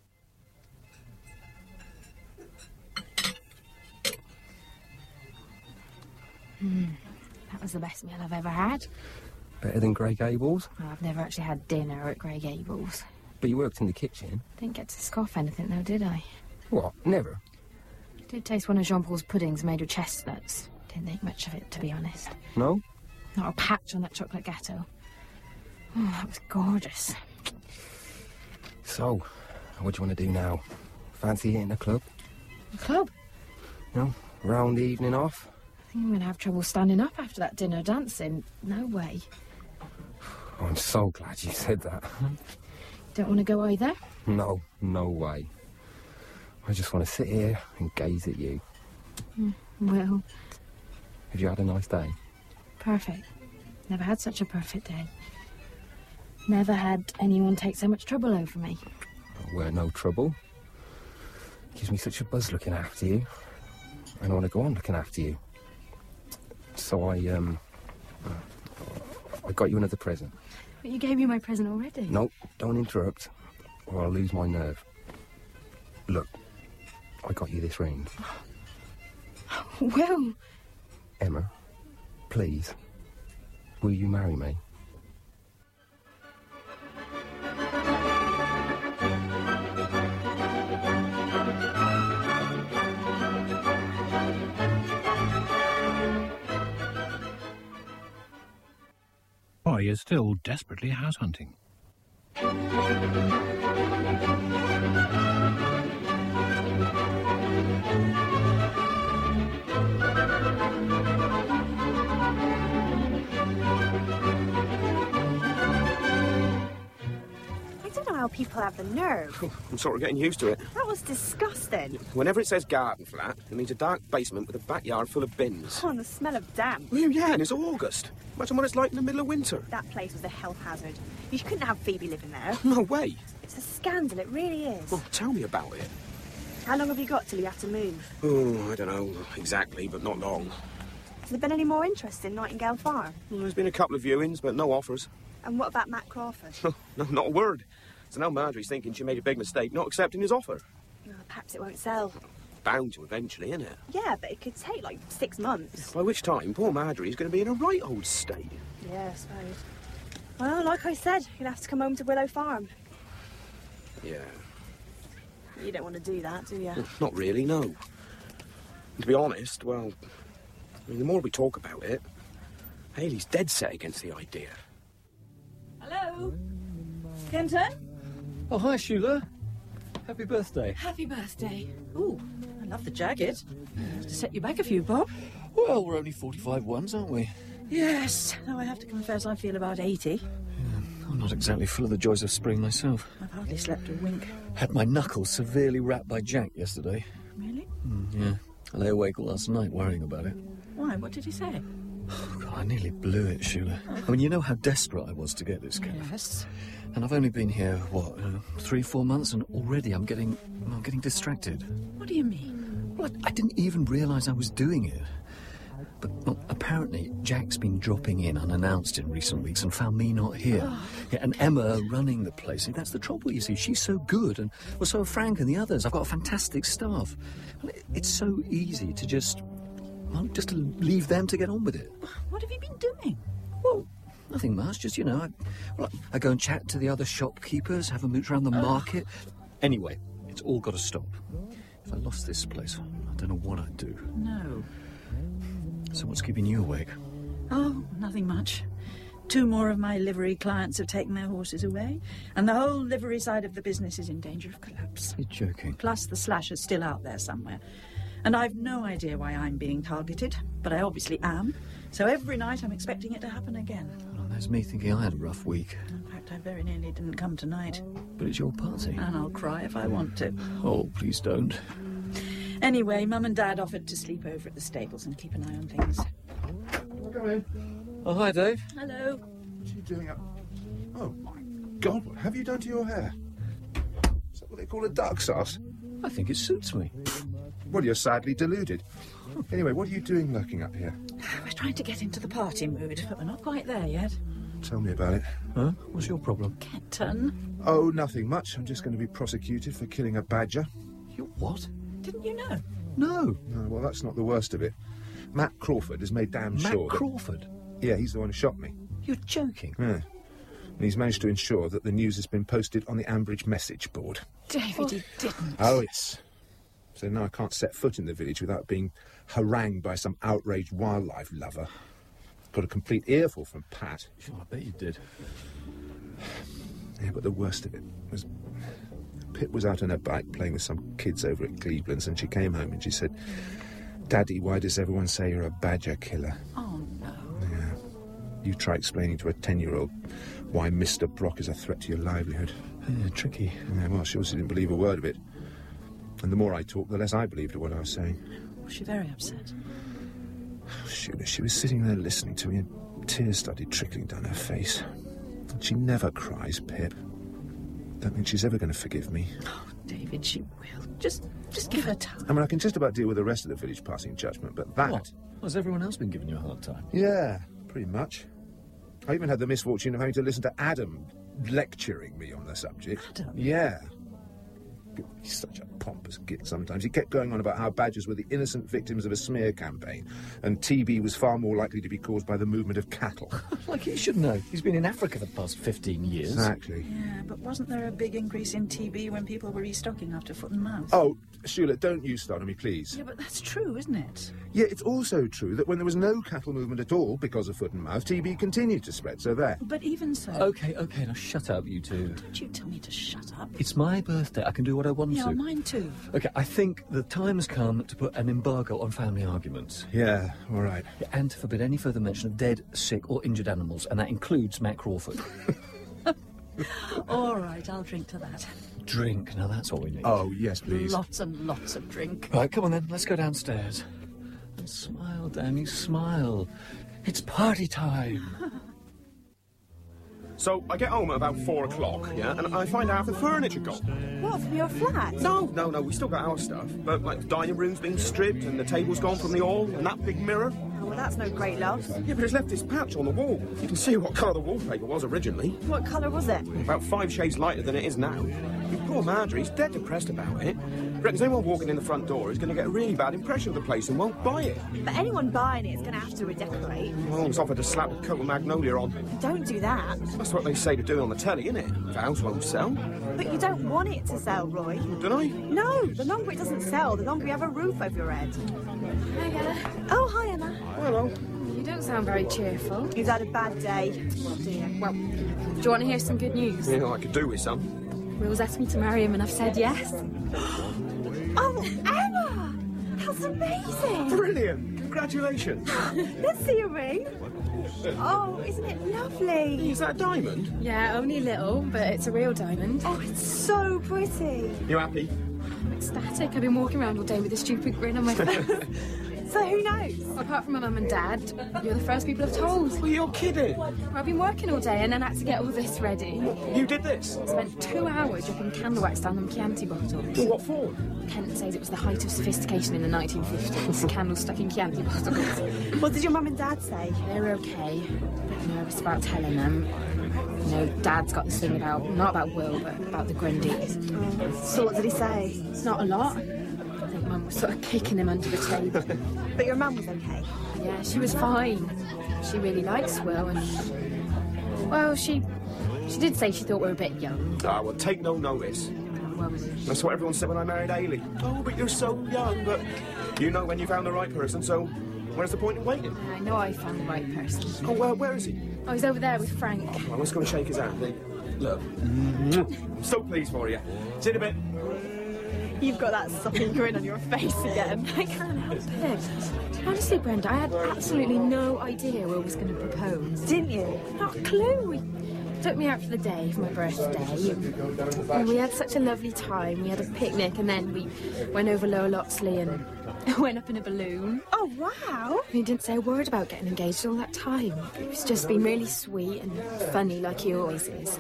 Hmm. That was the best meal I've ever had. Better than Grey Gables? Well, I've never actually had dinner at Grey Gables. But you worked in the kitchen. Didn't get to scoff anything, though, did I? What? Never? Did taste one of Jean-Paul's puddings made with chestnuts. Didn't think much of it, to be honest. No? Not a patch on that chocolate gâteau. Oh, that was gorgeous. So, what do you want to do now? Fancy hitting the club? The club? No? Round the evening off? I think I'm going to have trouble standing up after that dinner dancing. No way. Oh, I'm so glad you said that. Don't want to go either? No, no way. I just want to sit here and gaze at you. Mm, well... Have you had a nice day? Perfect. Never had such a perfect day. Never had anyone take so much trouble over me. Well, no trouble. Gives me such a buzz looking after you. And I want to go on looking after you. So I, um... I got you another present. But you gave me my present already. No, don't interrupt, or I'll lose my nerve. Look, I got you this ring. Will. Emma, please, will you marry me? Boy is still desperately house hunting. People have the nerve. I'm sort of getting used to it. That was disgusting. Whenever it says garden flat, it means a dark basement with a backyard full of bins. Oh, and the smell of damp. Well, yeah, and it's August. Imagine what it's like in the middle of winter. That place was a health hazard. You couldn't have Phoebe living there. No way. It's a scandal, it really is. Well, tell me about it. How long have you got till you have to move? Oh, I don't know exactly, but not long. Has there been any more interest in Nightingale Farm? Well, there's been a couple of viewings, but no offers. And what about Matt Crawford? No, not a word. So now Marjorie's thinking she made a big mistake not accepting his offer. Well, perhaps it won't sell. Bound to eventually, isn't it? Yeah, but it could take like six months. By which time, poor Marjorie's going to be in a right old state. Yeah, I suppose. Well, like I said, you'll have to come home to Willow Farm. Yeah. You don't want to do that, do you? Well, not really, no. And to be honest, well, I mean, the more we talk about it, Hayley's dead set against the idea. Hello? Kenton? Oh, hi, Shula. Happy birthday. Happy birthday. Ooh, I love the jacket. To set you back a few, Bob. Well, we're only forty-five ones, aren't we? Yes, though I have to confess I feel about eighty. Yeah, I'm not exactly full of the joys of spring myself. I've hardly slept a wink. Had my knuckles severely rapped by Jack yesterday. Really? Mm, yeah. I lay awake all last night worrying about it. Why? What did he say? Oh, God, I nearly blew it, Shula. I mean, you know how desperate I was to get this calf. Yes. And I've only been here, what, uh, three, four months, and already I'm getting, I'm getting distracted. What do you mean? Well, I, I didn't even realise I was doing it. But well, apparently Jack's been dropping in unannounced in recent weeks and found me not here. Oh, yeah, and Emma running the place. See, that's the trouble, you see. She's so good, and well, so are Frank and the others. I've got a fantastic staff. Well, it, it's so easy to just, well, just to leave them to get on with it. What have you been doing? Well, nothing much. Just, you know, I, well, I go and chat to the other shopkeepers, have a mooch around the market. Anyway, it's all got to stop. If I lost this place, I don't know what I'd do. No. So what's keeping you awake? Oh, nothing much. Two more of my livery clients have taken their horses away, and the whole livery side of the business is in danger of collapse. You're joking. Plus, the slasher's still out there somewhere. And I've no idea why I'm being targeted, but I obviously am. So every night I'm expecting it to happen again. Well, there's me thinking I had a rough week. In fact, I very nearly didn't come tonight. But it's your party. And I'll cry if I want to. Oh, please don't. Anyway, Mum and Dad offered to sleep over at the stables and keep an eye on things. Come in. Oh, hi, Dave. Hello. What are you doing up? Oh, my God, what have you done to your hair? Is that what they call a duck sauce? I think it suits me. Well, you're sadly deluded. Anyway, what are you doing lurking up here? We're trying to get into the party mood, but we're not quite there yet. Tell me about it. Huh? What's your problem? Kenton. Oh, nothing much. I'm just going to be prosecuted for killing a badger. You what? Didn't you know? No. No, well, that's not the worst of it. Matt Crawford has made damn Matt sure that... Crawford? Yeah, he's the one who shot me. You're joking? Yeah. And he's managed to ensure that the news has been posted on the Ambridge message board. David, he didn't. Oh, yes. So now I can't set foot in the village without being harangued by some outraged wildlife lover. Got a complete earful from Pat. Sure, I bet you did. Yeah, but the worst of it was... Pip was out on her bike playing with some kids over at Cleveland's, and she came home and she said, "Daddy, why does everyone say you're a badger killer?" Oh, no. Yeah. You try explaining to a ten-year-old why Mister Brock is a threat to your livelihood. Yeah, tricky. Yeah, well, she also didn't believe a word of it. And the more I talked, the less I believed what I was saying. Was she very upset? She, she was sitting there listening to me, and tears started trickling down her face. And she never cries, Pip. Don't think she's ever going to forgive me. Oh, David, she will. Just, just give her time. I mean, I can just about deal with the rest of the village passing judgment, but that... What? Has everyone else been giving you a hard time? Yeah, pretty much. I even had the misfortune of having to listen to Adam lecturing me on the subject. Adam? Yeah. He's such a pompous git sometimes. He kept going on about how badgers were the innocent victims of a smear campaign, and T B was far more likely to be caused by the movement of cattle. Like he should know. He's been in Africa for the past fifteen years. Exactly. Yeah, but wasn't there a big increase in T B when people were restocking after foot and mouth? Oh, Shula, don't you start on me, please. Yeah, but that's true, isn't it? Yeah, it's also true that when there was no cattle movement at all because of foot and mouth, T B continued to spread, so there. But even so... OK, OK, now shut up, you two. Don't you tell me to shut up. It's my birthday. I can do what I want Yeah, to. mine too. OK, I think the time has come to put an embargo on family arguments. Yeah, all right. And to forbid any further mention of dead, sick or injured animals, and that includes Matt Crawford. All right, I'll drink to that. Drink, now that's what we need. Oh, yes, please. Lots and lots of drink. Right, come on then, let's go downstairs. And smile, damn you, smile. It's party time. So I get home at about four o'clock, yeah, and I find half the furniture gone. What, from your flat? No, no, no, we still got our stuff. But, like, the dining room's been stripped and the table's gone from the hall and that big mirror. Oh, well, that's no great loss. Yeah, but it's left this patch on the wall. You can see what colour the wallpaper was originally. What colour was it? About five shades lighter than it is now. And poor Marjorie's dead depressed about it. Reckons anyone walking in the front door is going to get a really bad impression of the place and won't buy it. But anyone buying it is going to have to redecorate. Well, it's offered to slap a coat of magnolia on. Don't do that. That's what they say to do on the telly, isn't it? If the house won't sell. But you don't want it to sell, Roy. Don't I? No, the longer it doesn't sell, the longer you have a roof over your head. Hi, Emma. Oh, hi, Emma. Hello. You don't sound very cheerful. He's had a bad day. Oh, dear. Well, do you want to hear some good news? Yeah, I could do with some. Will's asked me to marry him and I've said yes. Oh, Emma! That's amazing! Brilliant! Congratulations! Let's see a ring. Oh, isn't it lovely? Is that a diamond? Yeah, only a little, but it's a real diamond. Oh, it's so pretty. You happy? I'm ecstatic. I've been walking around all day with a stupid grin on my face. So who knows? Well, apart from my mum and dad, you're the first people I've told. Well, you're kidding. Well, I've been working all day and then had to get all this ready. You did this? I spent two hours dripping candle wax down them Chianti bottles. Well, what for? Kent says it was the height of sophistication in the nineteen fifties. Candles stuck in Chianti bottles. What did your mum and dad say? They're okay. Bit nervous about telling them. You know, Dad's got this thing about, not about Will, but about the Grundys. Oh, so what did he say? It's not a lot. I think Mum was sort of kicking him under the table. But your mum was okay? Yeah, she was fine. She really likes Will and... Well, she... She did say she thought we were a bit young. Ah, well, take no notice. Well, that's what everyone said when I married Hayley. Oh, but you're so young, but you know when you found the right person, so where's the point in waiting? I know I found the right person. Oh, well, where is he? Oh, he's over there with Frank. Oh, well, let's go and shake his hand. Look. I'm so pleased for you. See you in a bit. You've got that soppy grin on your face again. I can't help it. Honestly, Brenda, I had absolutely no idea Will was going to propose. Didn't you? Not a clue. He took me out for the day, for my birthday. And, and we had such a lovely time. We had a picnic and then we went over Lower Loxley and went up in a balloon. Oh, wow. He didn't say a word about getting engaged all that time. It was just been really sweet and funny like he always is.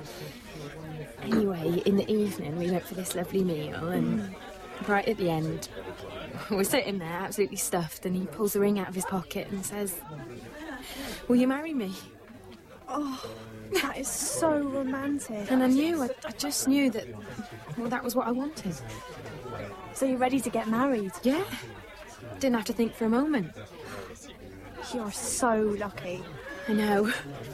Anyway, in the evening we went for this lovely meal and right at the end we're sitting there absolutely stuffed and he pulls the ring out of his pocket and says, "Will you marry me?" Oh, that is so romantic. And I knew, I, I just knew that, well, that was what I wanted. So you're ready to get married? Yeah. Didn't have to think for a moment. You're so lucky. I know.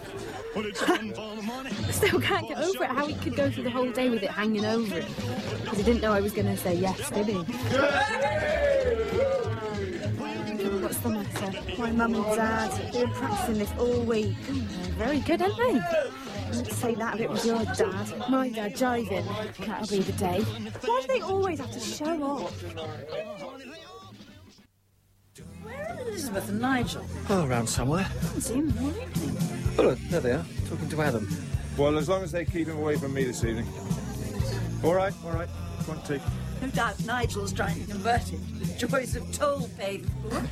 I still can't get over it, how he could go through the whole day with it hanging over him. Because he didn't know I was going to say yes, did he? What's the matter? My mum and dad, they've been practising this all week. They're very good, aren't they? Let's say that if it was your dad. My dad jiving. That'll be the day. Why do they always have to show off? Where are Elizabeth and Nigel? Oh, around somewhere. I haven't seen them all evening. Oh, look, there they are, talking to Adam. Well, as long as they keep him away from me this evening. All right, all right. Come on, take. No doubt Nigel's trying to convert him to the joys of toll pave.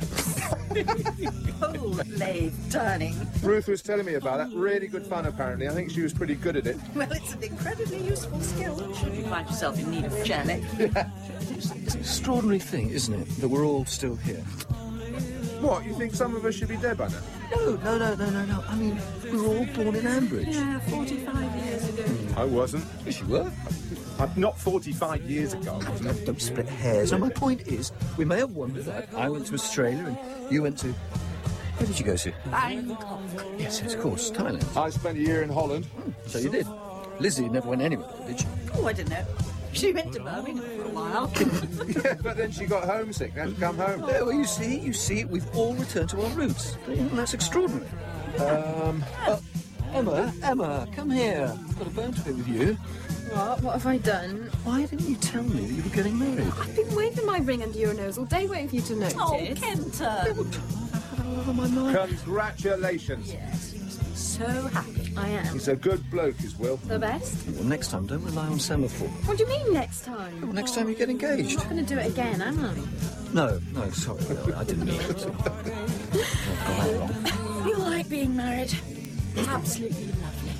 Pole lathe turning. Ruth was telling me about that. Really good fun, apparently. I think she was pretty good at it. Well, it's an incredibly useful skill, should you find yourself in need of chairlift. Yeah. It's an extraordinary thing, isn't it, that we're all still here? What, you think some of us should be dead by now? No, no, no, no, no, no. I mean, we were all born in Ambridge. Yeah, forty-five years ago. I wasn't. Yes, you were. I'm not forty-five years ago. No, don't split hairs. No, my point is, we may have wandered out. I went to Australia and you went to... Where did you go to? Bangkok. Yes, yes, of course, Thailand. I spent a year in Holland. Hmm, so you did. Lizzie never went anywhere, though, did she? Oh, I don't know. She went to Birmingham for a while. Yeah, but then she got homesick and had to come home. Yeah, well, you see, you see, we've all returned to our roots. That's extraordinary. Um, uh, Emma, Emma, come here. I've got a bone to pick with you. What? What have I done? Why didn't you tell me that you were getting married? I've been waving my ring under your nose all day waiting for you to notice. Oh, Kenta. Oh, my mind. Congratulations. Yes, you must be so happy. I am. He's a good bloke, is Will. The best? Well, next time, don't rely on semaphore. What do you mean next time? Well, next time you get engaged. I'm not going to do it again, am I? No, no, sorry, no, I didn't mean it. I've got that wrong. You like being married? Absolutely lovely.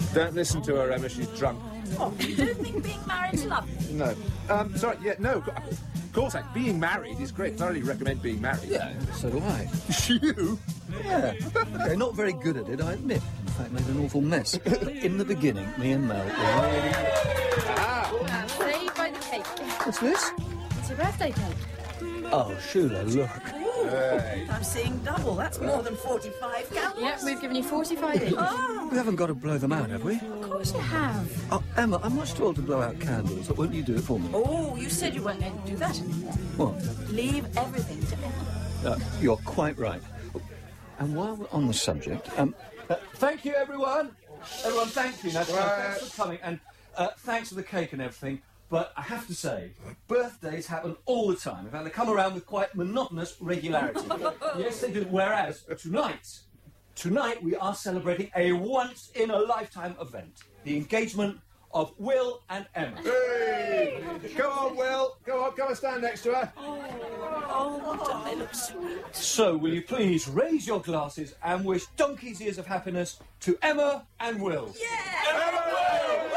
Don't listen to her, Emma. She's drunk. Oh, you don't think being married's lovely? No. Um, sorry, yeah, no. Of course, like, being married is great. Thoroughly recommend being married. Yeah, so do I. You? Yeah. Okay, not very good at it, I admit. In fact, made an awful mess. But in the beginning, me and Mel were really... Ah. Saved by the cake. What's this? It's your birthday cake. Oh, Shula, look. Hey. I'm seeing double. That's more than forty-five gallons. Yep, we've given you forty-five each. Oh. We haven't got to blow them out, have we? Of course you have. Oh, Emma, I'm much too old to blow out candles. Won't you do it for me? Oh, you said you weren't going to do that anymore. What? Leave everything to Emma. Uh, you're quite right. And while we're on the subject, um, uh, thank you, everyone. Everyone, thank you. Now, thanks for coming, and uh, thanks for the cake and everything. But I have to say, birthdays happen all the time. In fact, they come around with quite monotonous regularity. Yes, they do. Whereas tonight, tonight we are celebrating a once-in-a-lifetime event: the engagement of Will and Emma. Hey! Go on, Will. Go on, come and stand next to her. Oh, oh, don't they look sweet? So, will you please raise your glasses and wish donkey's ears of happiness to Emma and Will? Yeah! Emma and Will!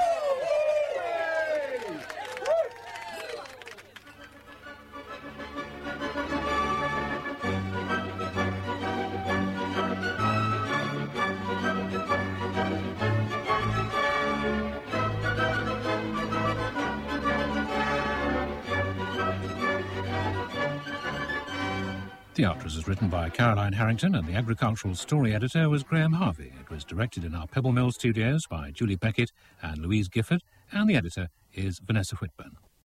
The Archers was written by Caroline Harrington and the agricultural story editor was Graham Harvey. It was directed in our Pebble Mill studios by Julie Beckett and Louise Gifford, and the editor is Vanessa Whitburn.